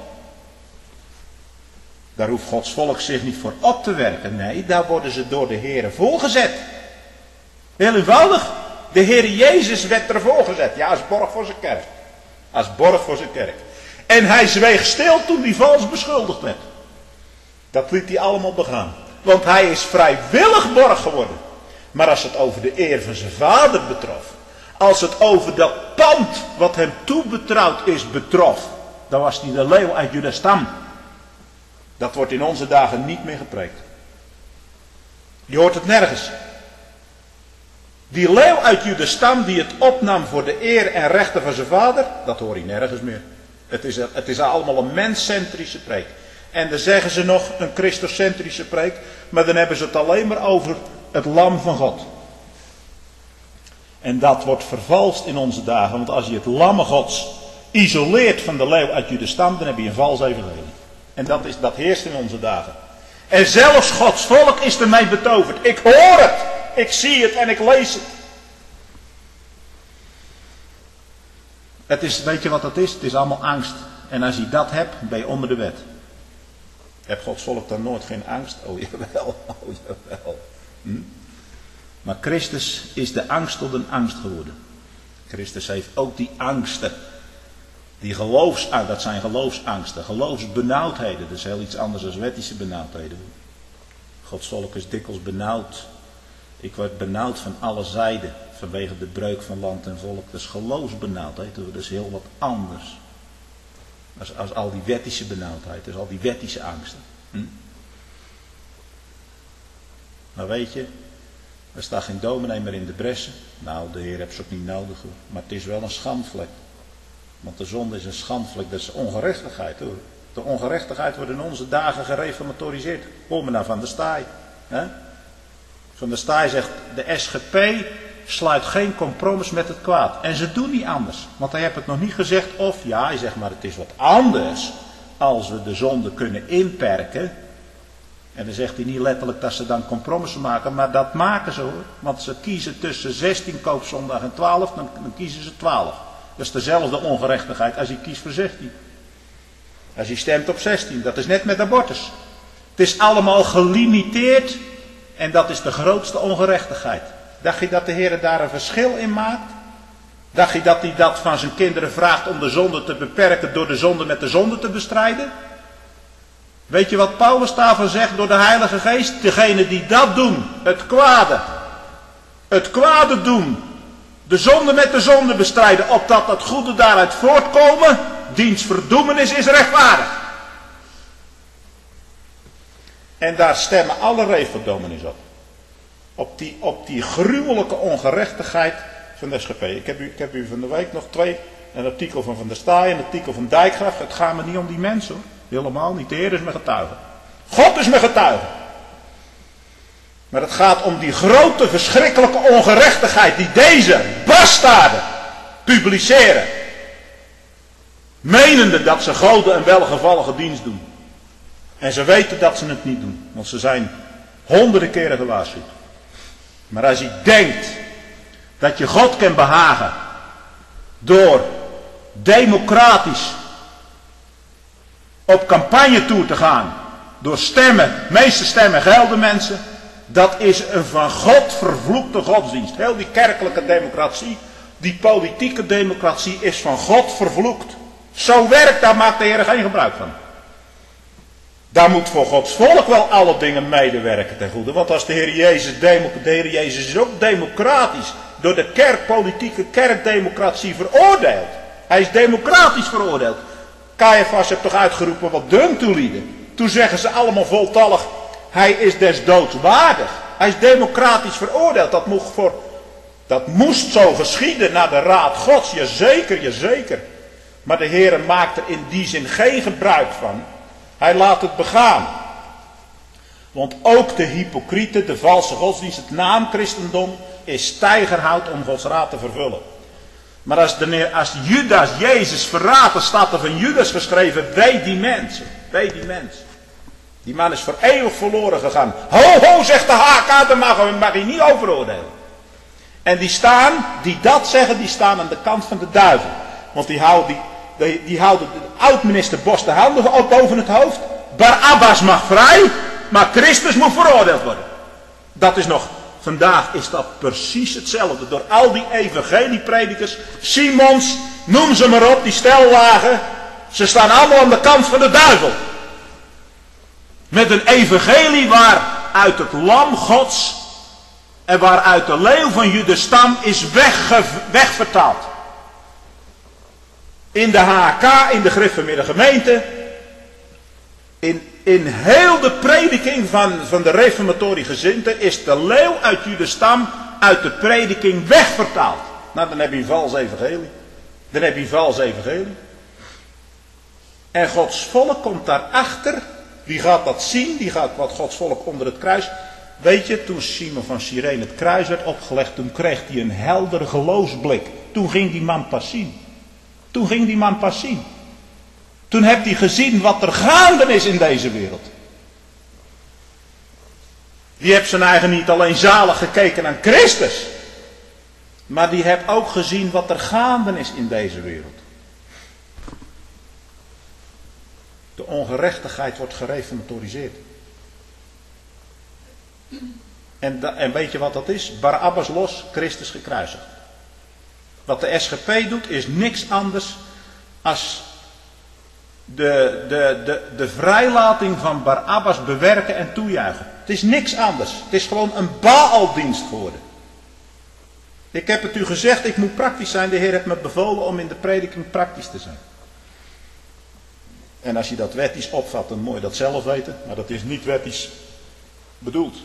Daar hoeft Gods volk zich niet voor op te werken. Nee, daar worden ze door de Heer voorgezet. Heel eenvoudig. De Heer Jezus werd ervoor gezet. Ja, als borg voor zijn kerk. Als borg voor zijn kerk. En hij zweeg stil toen hij vals beschuldigd werd. Dat liet hij allemaal begaan. Want hij is vrijwillig borg geworden. Maar als het over de eer van zijn vader betrof. Als het over dat pand wat hem toebetrouwd is betrof. Dan was hij de leeuw uit Judas stam. Dat wordt in onze dagen niet meer gepreekt. Je hoort het nergens. Die leeuw uit Judas stam die het opnam voor de eer en rechten van zijn vader. Dat hoor je nergens meer. Het is allemaal een menscentrische preek. En dan zeggen ze nog een christocentrische preek. Maar dan hebben ze het alleen maar over het lam van God. En dat wordt vervalst in onze dagen. Want als je het lam Gods isoleert van de leeuw uit Judas stam, dan heb je een vals evangelie. En dat heerst in onze dagen. En zelfs Gods volk is ermee betoverd. Ik hoor het. Ik zie het en ik lees het. Weet je wat dat is? Het is allemaal angst. En als je dat hebt, ben je onder de wet. Heb Gods volk dan nooit geen angst? Oh jawel, oh jawel. Maar Christus is de angst tot een angst geworden. Christus heeft ook die angsten. Die dat zijn geloofsangsten, geloofsbenauwdheden. Dat is heel iets anders dan wettische benauwdheden. Gods volk is dikwijls benauwd. Ik word benauwd van alle zijden. Vanwege de breuk van land en volk. Dat is geloofsbenauwdheid. Dat is heel wat anders. Als al die wettische benauwdheid. Dus al die wettische angsten. Maar weet je. Er staat geen dominee meer in de bressen. Nou, de Heer heeft ze ook niet nodig. Hoor. Maar het is wel een schandvlek. Want de zonde is een schandvlek. Dat is ongerechtigheid hoor. De ongerechtigheid wordt in onze dagen gereformatoriseerd. Hoor me nou Van der Staaij. Van der Staaij zegt. De SGP sluit geen compromis met het kwaad. En ze doen niet anders. Want hij heeft het nog niet gezegd. Of ja, hij zegt maar het is wat anders. Als we de zonde kunnen inperken. En dan zegt hij niet letterlijk dat ze dan compromissen maken. Maar dat maken ze hoor. Want ze kiezen tussen 16 koopzondag en 12. Dan kiezen ze 12. Dat is dezelfde ongerechtigheid als je kiest voor 16. Als je stemt op 16. Dat is net met abortus. Het is allemaal gelimiteerd. En dat is de grootste ongerechtigheid. Dacht je dat de Heer daar een verschil in maakt? Dacht je dat hij dat van zijn kinderen vraagt om de zonde te beperken door de zonde met de zonde te bestrijden? Weet je wat Paulus daarvan zegt door de Heilige Geest? Degenen die dat doen, het kwade doen, de zonde met de zonde bestrijden, opdat dat goede daaruit voortkomen, diens verdoemenis is rechtvaardig. En daar stemmen alle reformdominees op. Op die gruwelijke ongerechtigheid van de SGP. Ik heb u van de week nog een artikel van der Staaij, een artikel van Dijkgraaf. Het gaat me niet om die mensen hoor. Helemaal niet. De Heer is mijn getuige. God is mijn getuige. Maar het gaat om die grote verschrikkelijke ongerechtigheid die deze bastaarden publiceren. Menende dat ze Gode een welgevallige dienst doen. En ze weten dat ze het niet doen. Want ze zijn honderden keren gewaarschuwd. Maar als je denkt dat je God kan behagen door democratisch op campagnetour te gaan, door stemmen, meeste stemmen gelden mensen, dat is een van God vervloekte godsdienst. Heel die kerkelijke democratie, die politieke democratie is van God vervloekt. Zo werkt, daar maakt de Heer geen gebruik van. Daar moet voor Gods volk wel alle dingen medewerken ten goede. Want als de Heer Jezus is ook democratisch door de kerkpolitieke kerkdemocratie veroordeeld. Hij is democratisch veroordeeld. Caiaphas heeft toch uitgeroepen wat dunkt u lieden. Toen zeggen ze allemaal voltallig, hij is des doods waardig. Hij is democratisch veroordeeld. Dat moest zo geschieden naar de raad Gods. Jazeker, jazeker. Maar de Heer maakt er in die zin geen gebruik van. Hij laat het begaan. Want ook de hypocrieten, de valse godsdienst, het naamchristendom is tijgerhout om Gods raad te vervullen. Maar als Judas Jezus verraadt, dan staat er van Judas geschreven, wee die mensen. Wee die mens. Die man is voor eeuwig verloren gegaan. Ho, ho, zegt de HK, daar mag je niet over oordelen. En die dat zeggen, die staan aan de kant van de duivel. Want die houden de oud-minister Bos de handen op boven het hoofd. Barabbas mag vrij, maar Christus moet veroordeeld worden. Dat is nog, vandaag is dat precies hetzelfde. Door al die evangeliepredikers, Simons, noem ze maar op, die stelwagen. Ze staan allemaal aan de kant van de duivel. Met een evangelie waar uit het lam Gods en waaruit de leeuw van Judas stam is wegvertaald. In de HK, in de Griffenmiddag gemeente, in heel de prediking van de reformatorische gezindte is de leeuw uit Judas stam uit de prediking wegvertaald. Nou, dan heb je een vals evangelie. En Gods volk komt daarachter. Wie gaat dat zien? Die gaat wat Gods volk onder het kruis. Weet je, toen Simon van Cyrene het kruis werd opgelegd, toen kreeg hij een heldere geloofsblik. Toen ging die man pas zien. Toen heeft hij gezien wat er gaande is in deze wereld. Die heeft zijn eigen niet alleen zalig gekeken naar Christus. Maar die heeft ook gezien wat er gaande is in deze wereld. De ongerechtigheid wordt gereformatoriseerd. En weet je wat dat is? Barabbas los, Christus gekruisigd. Wat de SGP doet is niks anders als de vrijlating van Barabbas bewerken en toejuichen. Het is niks anders. Het is gewoon een Baaldienst geworden. Ik heb het u gezegd, ik moet praktisch zijn. De Heer heeft me bevolen om in de prediking praktisch te zijn. En als je dat wettisch opvat, dan moet je dat zelf weten. Maar dat is niet wettisch bedoeld.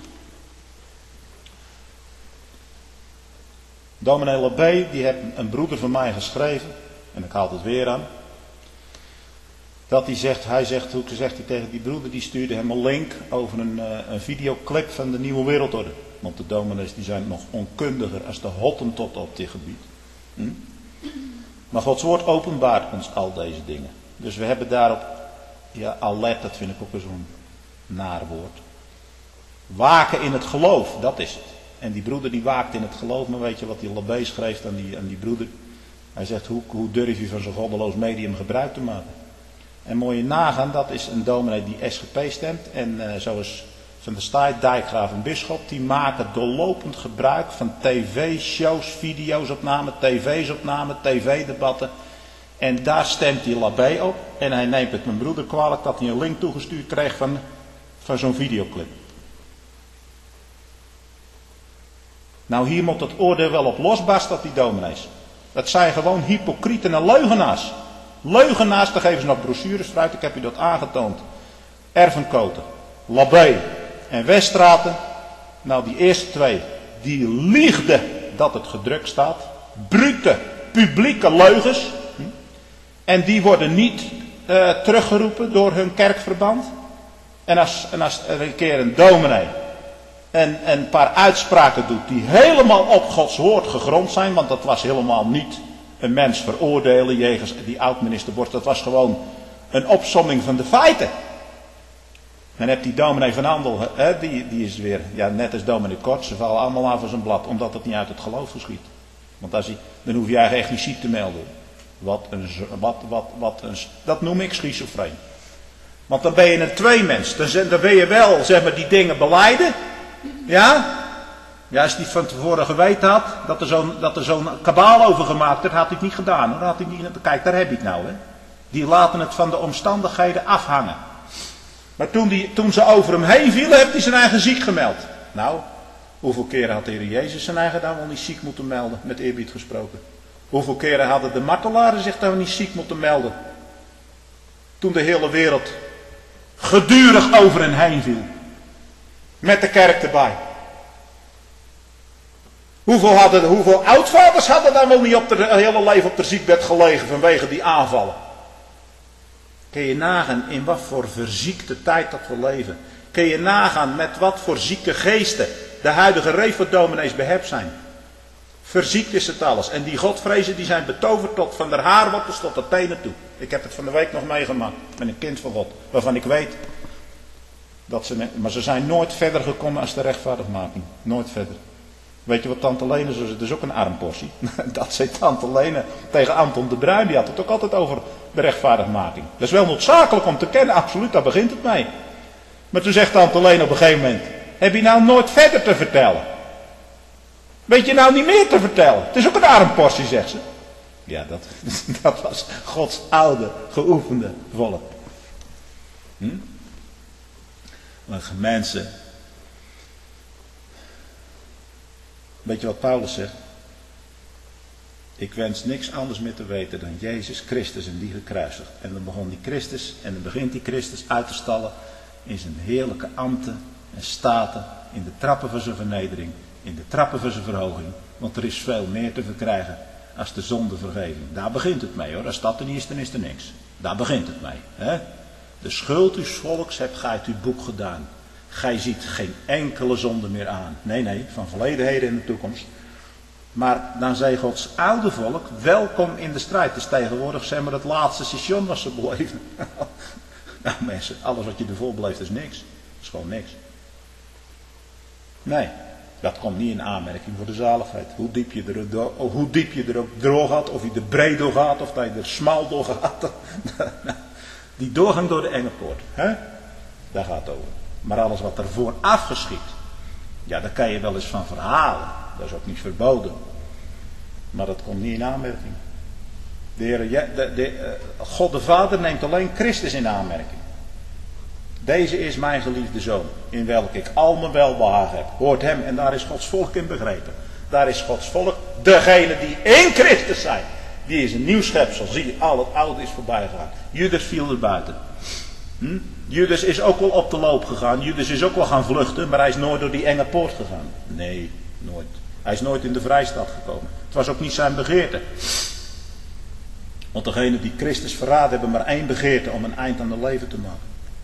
Dominee Labé, die heeft een broeder van mij geschreven. En ik haal het weer aan. Dat hij zegt tegen die broeder, die stuurde hem een link over een videoclip van de Nieuwe Wereldorde. Want de dominees die zijn nog onkundiger als de Hottentot op dit gebied. Maar Gods woord openbaart ons al deze dingen. Dus we hebben daarop, alert, dat vind ik ook zo'n naar woord. Waken in het geloof, dat is het. En die broeder die waakt in het geloof, maar weet je wat die Labé schreef aan die broeder? Hij zegt, hoe durf je van zo'n goddeloos medium gebruik te maken? En moet je nagaan, dat is een dominee die SGP stemt. En zoals Van der Staaij, Dijkgraaf en Bisschop, die maken doorlopend gebruik van tv-shows, video's opnamen, tv's opnamen, tv-debatten. En daar stemt die Labé op. En hij neemt het mijn broeder kwalijk dat hij een link toegestuurd kreeg van zo'n videoclip. Nou, hier moet het oordeel wel op losbarsten op die dominees. Dat zijn gewoon hypocrieten en leugenaars. Leugenaars, daar geven ze nog brochures voor uit. Ik heb u dat aangetoond. Ervenkoten, Labé en Weststraten. Nou, die eerste twee, die liegden dat het gedrukt staat. Brute, publieke leugens. En die worden niet teruggeroepen door hun kerkverband. En als er een keer een dominee een paar uitspraken doet die helemaal op Gods woord gegrond zijn. Want dat was helemaal niet een mens veroordelen jegens die oud-minister Bos. Dat was gewoon een opsomming van de feiten. Dan heb die dominee van Andel, die is weer, net als dominee Kort, ze vallen allemaal af van zijn blad. Omdat het niet uit het geloof geschiet. Want dan hoef je eigenlijk echt niet ziek te melden. Dat noem ik schizofreen. Want dan ben je een tweemens. Dan ben je wel, zeg maar, die dingen belijden. Ja? Ja, als hij van tevoren geweten had dat er zo'n kabaal over gemaakt werd, had hij het niet gedaan. Dan had hij niet, kijk, daar heb je het nou. Hè. Die laten het van de omstandigheden afhangen. Maar toen ze over hem heen vielen, heeft hij zijn eigen ziek gemeld. Nou, hoeveel keren had de Heer Jezus zijn eigen dan wel niet ziek moeten melden, met eerbied gesproken? Hoeveel keren hadden de martelaren zich dan niet ziek moeten melden? Toen de hele wereld gedurig over hen heen viel. Met de kerk erbij. Hoeveel oudvaders hadden dan wel niet op de hele leven op de ziekbed gelegen vanwege die aanvallen? Kun je nagaan in wat voor verziekte tijd dat we leven. Kun je nagaan met wat voor zieke geesten de huidige reformdominees behept zijn. Verziekt is het alles. En die godvrezen die zijn betoverd tot van de haarwortels tot de tenen toe. Ik heb het van de week nog meegemaakt met een kind van God. Waarvan ik weet dat maar ze zijn nooit verder gekomen als de rechtvaardigmaking. Nooit verder. Weet je wat tante Lene zo zegt? Dat is ook een armportie. Dat zei tante Lene tegen Anton de Bruin. Die had het ook altijd over de rechtvaardigmaking. Dat is wel noodzakelijk om te kennen. Absoluut, daar begint het mee. Maar toen zegt tante Lene op een gegeven moment. Heb je nou nooit verder te vertellen? Weet je nou niet meer te vertellen? Het is ook een armportie, zegt ze. Ja, dat was Gods oude, geoefende volk. Maar mensen. Weet je wat Paulus zegt? Ik wens niks anders meer te weten dan Jezus Christus en die gekruisigd. En dan begon die Christus en dan begint die Christus uit te stallen in zijn heerlijke ambten en staten, in de trappen van zijn vernedering, in de trappen van zijn verhoging. Want er is veel meer te verkrijgen als de zondevergeving. Daar begint het mee hoor. Als dat er niet is, dan is er niks. Daar begint het mee. Hè? De schuld uws volks hebt gij uit uw boek gedaan. Gij ziet geen enkele zonde meer aan. Nee, van verleden, heden en de toekomst. Maar dan zei Gods oude volk, welkom in de strijd. Dus tegenwoordig zeg maar het laatste station was ze beleven. Nou mensen, alles wat je ervoor beleeft is niks. Dat is gewoon niks. Nee, dat komt niet in aanmerking voor de zaligheid. Hoe diep je er ook door gaat, of je er breed door gaat, of dat je er smal door gaat. Die doorgang door de enge poort, hè? Daar gaat het over. Maar alles wat er vooraf geschiet, ja, daar kan je wel eens van verhalen. Dat is ook niet verboden. Maar dat komt niet in aanmerking. God de Vader neemt alleen Christus in aanmerking. Deze is mijn geliefde zoon, in welke ik al mijn welbehagen heb. Hoort hem, en daar is Gods volk in begrepen. Daar is Gods volk, degene die in Christus zijn. Die is een nieuw schepsel. Zie je, al het oude is voorbij gegaan. Judas viel er buiten. Judas is ook wel op de loop gegaan. Judas is ook wel gaan vluchten, maar hij is nooit door die enge poort gegaan. Nee, nooit. Hij is nooit in de vrijstad gekomen. Het was ook niet zijn begeerte. Want degenen die Christus verraden hebben maar één begeerte om een eind aan het leven te maken.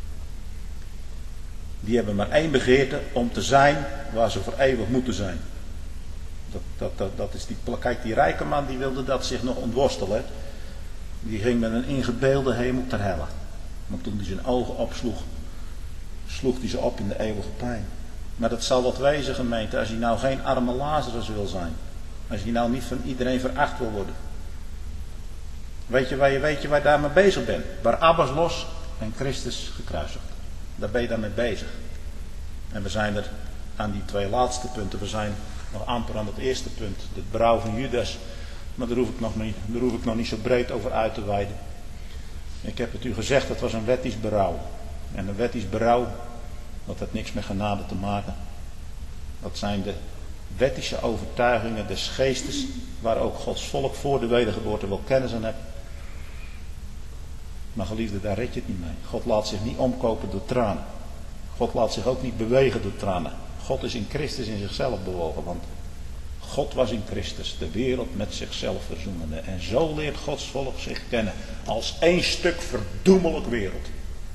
Die hebben maar één begeerte om te zijn waar ze voor eeuwig moeten zijn. Dat is kijk, die rijke man die wilde dat zich nog ontworstelen. Die ging met een ingebeelde hemel ter helle. Want toen hij zijn ogen opsloeg, sloeg hij ze op in de eeuwige pijn. Maar dat zal wat wezen, gemeente, als je nou geen arme Lazarus wil zijn. Als je nou niet van iedereen veracht wil worden. Weet je waar je daarmee bezig bent? Barabbas los en Christus gekruisigd. Daar ben je dan mee bezig. En we zijn er aan die twee laatste punten. We zijn nog amper aan het eerste punt. Het berouw van Judas. Maar daar hoef ik nog niet zo breed over uit te wijden. Ik heb het u gezegd, het was een wettisch berouw. En een wettisch berouw, dat heeft niks met genade te maken. Dat zijn de wettische overtuigingen des geestes, waar ook Gods volk voor de wedergeboorte wel kennis aan heeft. Maar geliefde, daar red je het niet mee. God laat zich niet omkopen door tranen. God laat zich ook niet bewegen door tranen. God is in Christus in zichzelf bewogen, want God was in Christus de wereld met zichzelf verzoenende. En zo leert Gods volk zich kennen als één stuk verdoemelijk wereld.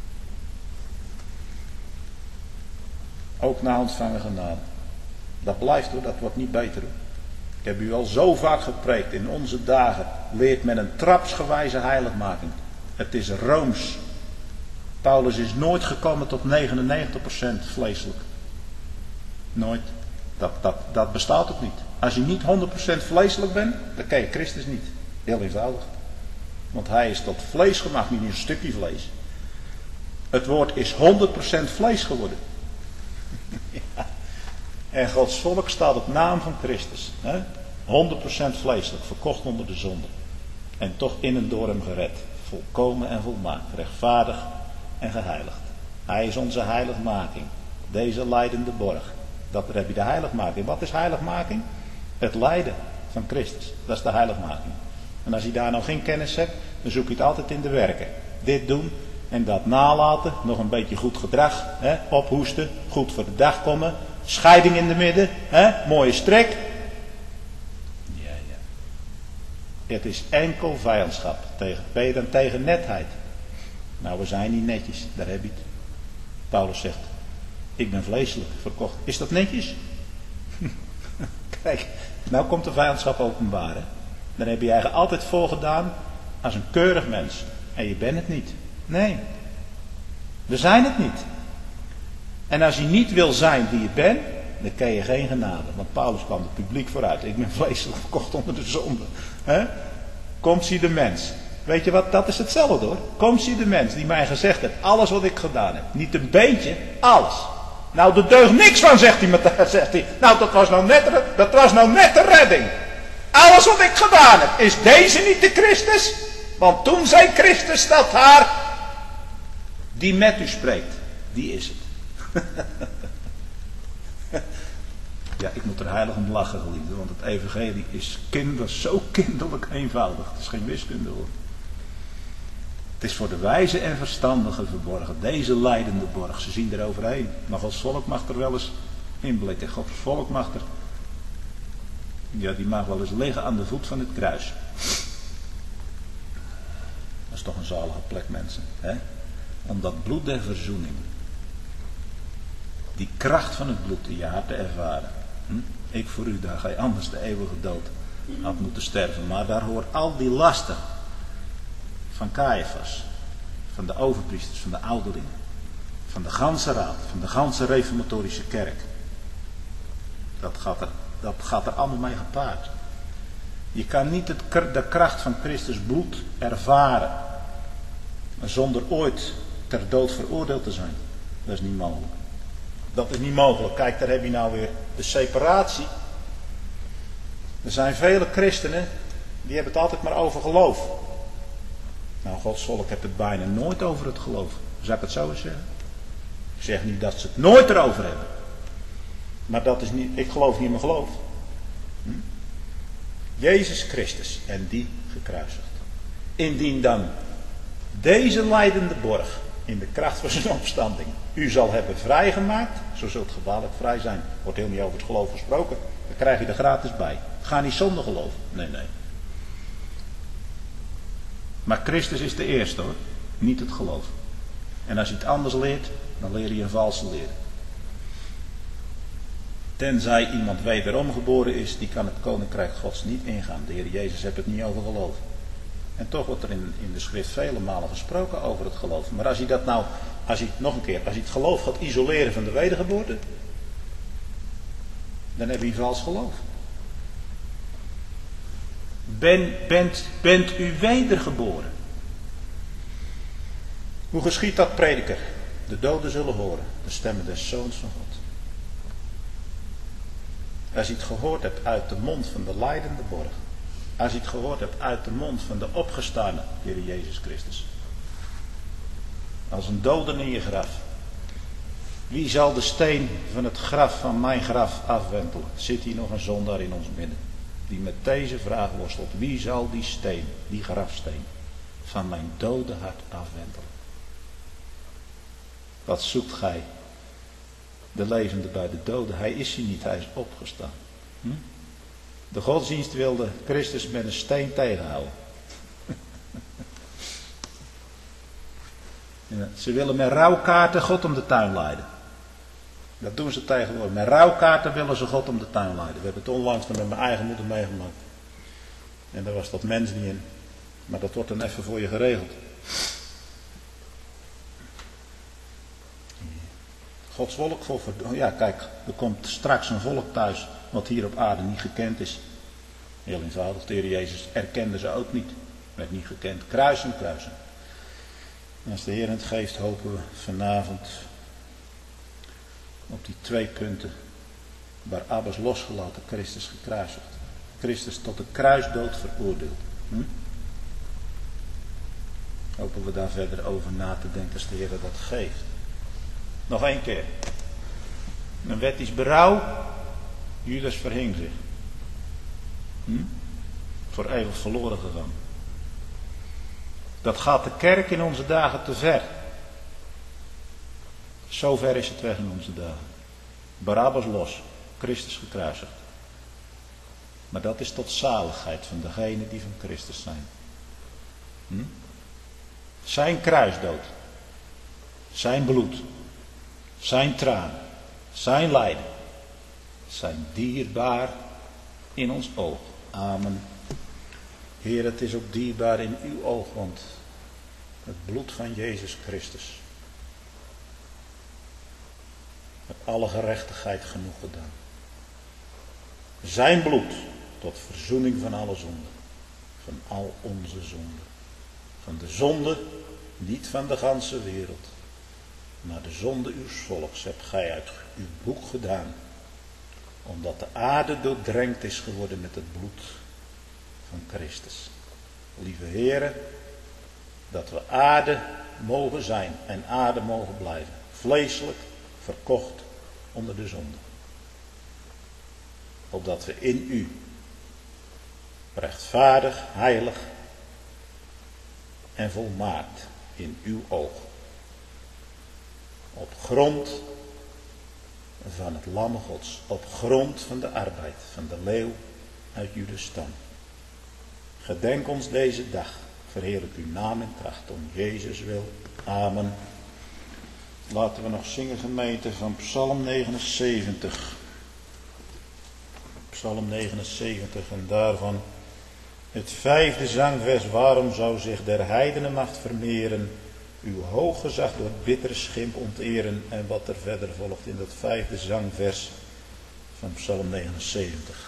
Ook na ontvangen genade. Dat blijft hoor, dat wordt niet beter hoor. Ik heb u al zo vaak gepreekt, in onze dagen leert men een trapsgewijze heiligmaking. Het is rooms. Paulus is nooit gekomen tot 99% vleeselijk. Nooit. Dat bestaat ook niet. Als je niet 100% vleeselijk bent, dan ken je Christus niet. Heel eenvoudig. Want hij is tot vlees gemaakt, niet een stukje vlees. Het woord is 100% vlees geworden. Ja. En Gods volk staat op naam van Christus. Hè? 100% vleeselijk, verkocht onder de zonde. En toch in en door hem gered. Volkomen en volmaakt, rechtvaardig en geheiligd. Hij is onze heiligmaking. Deze lijdende borg. Daar heb je de heiligmaking. Wat is heiligmaking? Het lijden van Christus. Dat is de heiligmaking. En als je daar nou geen kennis hebt, dan zoek je het altijd in de werken. Dit doen en dat nalaten. Nog een beetje goed gedrag. Hè? Ophoesten. Goed voor de dag komen. Scheiding in de midden. Hè? Mooie strek. Ja. Het is enkel vijandschap. Tegen netheid. Nou, we zijn niet netjes. Daar heb je het. Paulus zegt. Ik ben vleeselijk verkocht. Is dat netjes? Kijk, nou komt de vijandschap openbaar. Hè? Dan heb je eigenlijk altijd voorgedaan als een keurig mens. En je bent het niet. Nee. We zijn het niet. En als je niet wil zijn wie je bent, dan ken je geen genade. Want Paulus kwam het publiek vooruit. Ik ben vleeselijk verkocht onder de zonde. Komt zie de mens. Weet je wat, dat is hetzelfde hoor. Komt zie de mens die mij gezegd heeft, alles wat ik gedaan heb. Niet een beentje, alles. Nou, er deugt niks van, zegt hij. Nou, dat was nou net de redding. Alles wat ik gedaan heb, is deze niet de Christus? Want toen zei Christus dat haar, die met u spreekt, die is het. Ja, ik moet er heilig om lachen, geliefden, want het evangelie is zo kinderlijk eenvoudig. Het is geen wiskunde hoor. Het is voor de wijze en verstandigen verborgen. Deze lijdende borg, ze zien er overheen. Maar Gods volk mag er wel eens inblikken. Gods volk mag er, ja, die mag wel eens liggen aan de voet van het kruis. Dat is toch een zalige plek, mensen. Hè? Om dat bloed der verzoening, die kracht van het bloed in je hart te ervaren. Ik voor u, daar ga je anders de eeuwige dood had moeten sterven. Maar daar hoort al die lasten van Caiaphas, van de overpriesters, van de ouderlingen, van de ganse raad, van de ganse reformatorische kerk. Dat gaat er allemaal mee gepaard. Je kan niet de kracht van Christus bloed ervaren zonder ooit ter dood veroordeeld te zijn. Dat is niet mogelijk. Dat is niet mogelijk. Kijk, daar heb je nou weer de separatie. Er zijn vele christenen die hebben het altijd maar over geloof. Nou, Gods volk heeft het bijna nooit over het geloof. Zou ik het zo eens zeggen? Ik zeg niet dat ze het nooit erover hebben. Maar dat is niet, ik geloof niet in mijn geloof. Jezus Christus en die gekruisigd. Indien dan deze lijdende borg in de kracht van zijn opstanding u zal hebben vrijgemaakt, zo zult het gevaarlijk vrij zijn. Wordt heel niet over het geloof gesproken. Dan krijg je er gratis bij. Ga niet zonder geloof. Nee. Maar Christus is de eerste hoor. Niet het geloof. En als je het anders leert, dan leer je een valse leer. Tenzij iemand wederom geboren is, die kan het koninkrijk Gods niet ingaan. De Heer Jezus heeft het niet over geloof. En toch wordt er in de schrift vele malen gesproken over het geloof. Maar als je het geloof gaat isoleren van de wedergeboorte, dan heb je een vals geloof. Bent u wedergeboren? Hoe geschiet dat, prediker? De doden zullen horen de stemmen des Zoons van God. Als je het gehoord hebt uit de mond van de lijdende borg. Als je het gehoord hebt uit de mond van de opgestane Heer Jezus Christus. Als een dode in je graf. Wie zal de steen van het graf van mijn graf afwentelen? Zit hier nog een zondaar in ons midden. Die met deze vraag worstelt. Wie zal die steen, die grafsteen, van mijn dode hart afwentelen? Wat zoekt gij? De levende bij de doden. Hij is hier niet, hij is opgestaan. De godsdienst wilde Christus met een steen tegenhouden. Ja, ze willen met rouwkaarten God om de tuin leiden. Dat doen ze tegenwoordig. Met rouwkaarten willen ze God om de tuin leiden. We hebben het onlangs met mijn eigen moeder meegemaakt. En daar was dat mens niet in. Maar dat wordt dan even voor je geregeld. Gods volk ja, kijk, er komt straks een volk thuis wat hier op aarde niet gekend is. Heel eenvoudig, de Heer Jezus erkende ze ook niet. Werd niet gekend. Kruisen. En als de Heer het geeft, hopen we vanavond op die 2 punten. Barabbas losgelaten, Christus gekruisigd. Christus tot de kruisdood veroordeeld. Hopen we daar verder over na te denken als de Heer dat geeft. Nog 1 keer. Een wettisch berouw. Judas verhing zich. Voor eeuwig verloren gegaan. Dat gaat de kerk in onze dagen te ver. Zo ver is het weg in onze dagen. Barabbas los. Christus gekruisigd. Maar dat is tot zaligheid van degenen die van Christus zijn. Zijn kruisdood. Zijn bloed. Zijn tranen. Zijn lijden. Zijn dierbaar in ons oog. Amen. Heer, het is ook dierbaar in uw oog, want het bloed van Jezus Christus. Het alle gerechtigheid genoeg gedaan. Zijn bloed tot verzoening van alle zonden. Van al onze zonden. Van de zonde, niet van de ganse wereld. Maar de zonde uws volks hebt gij uit uw boek gedaan. Omdat de aarde doordrenkt is geworden met het bloed van Christus. Lieve heren, dat we aarde mogen zijn en aarde mogen blijven. Vleeselijk verkocht onder de zonde. Opdat we in u rechtvaardig, heilig en volmaakt in uw oog. Op grond van het Lam Gods, op grond van de arbeid van de leeuw uit Judas stam. Gedenk ons deze dag, verheerlijk uw naam en kracht om Jezus wil. Amen. Laten we nog zingen, gemeente, van Psalm 79. Psalm 79 en daarvan het 5e zangvers. Waarom zou zich der heidenen macht vermeren, uw hoog gezag door bittere schimp onteren. En wat er verder volgt in dat 5e zangvers van Psalm 79.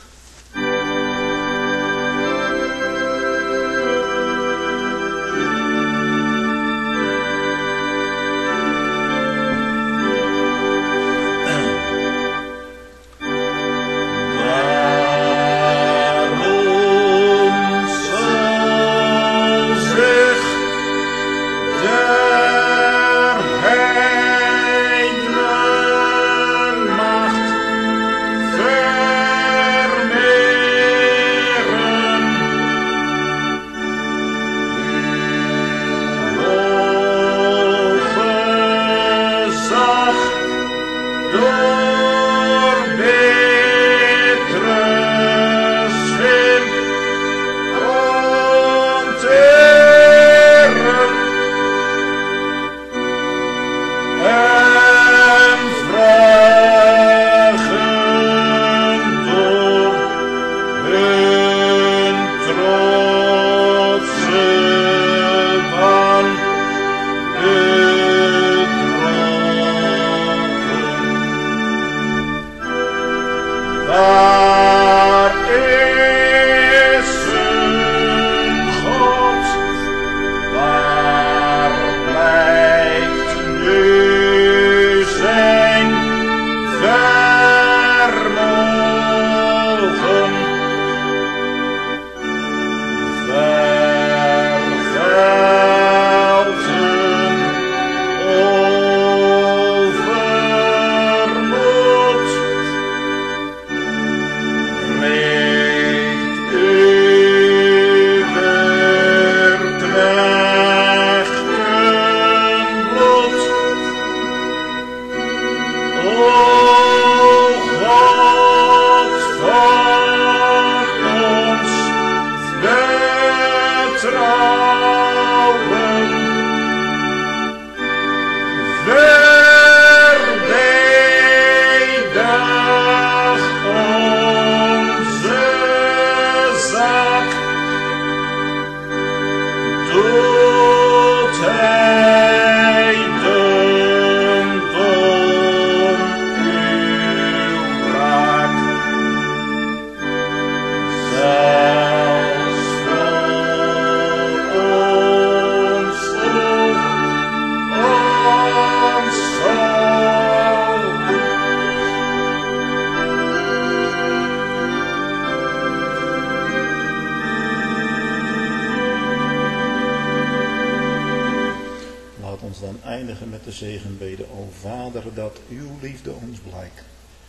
Met de zegenbede, o Vader, dat uw liefde ons blijkt.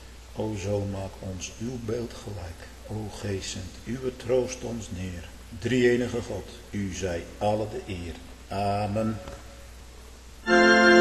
O Zoon, maak ons uw beeld gelijk. O Geest, zend uw troost ons neer. Drie-enige God, u zij alle de eer. Amen.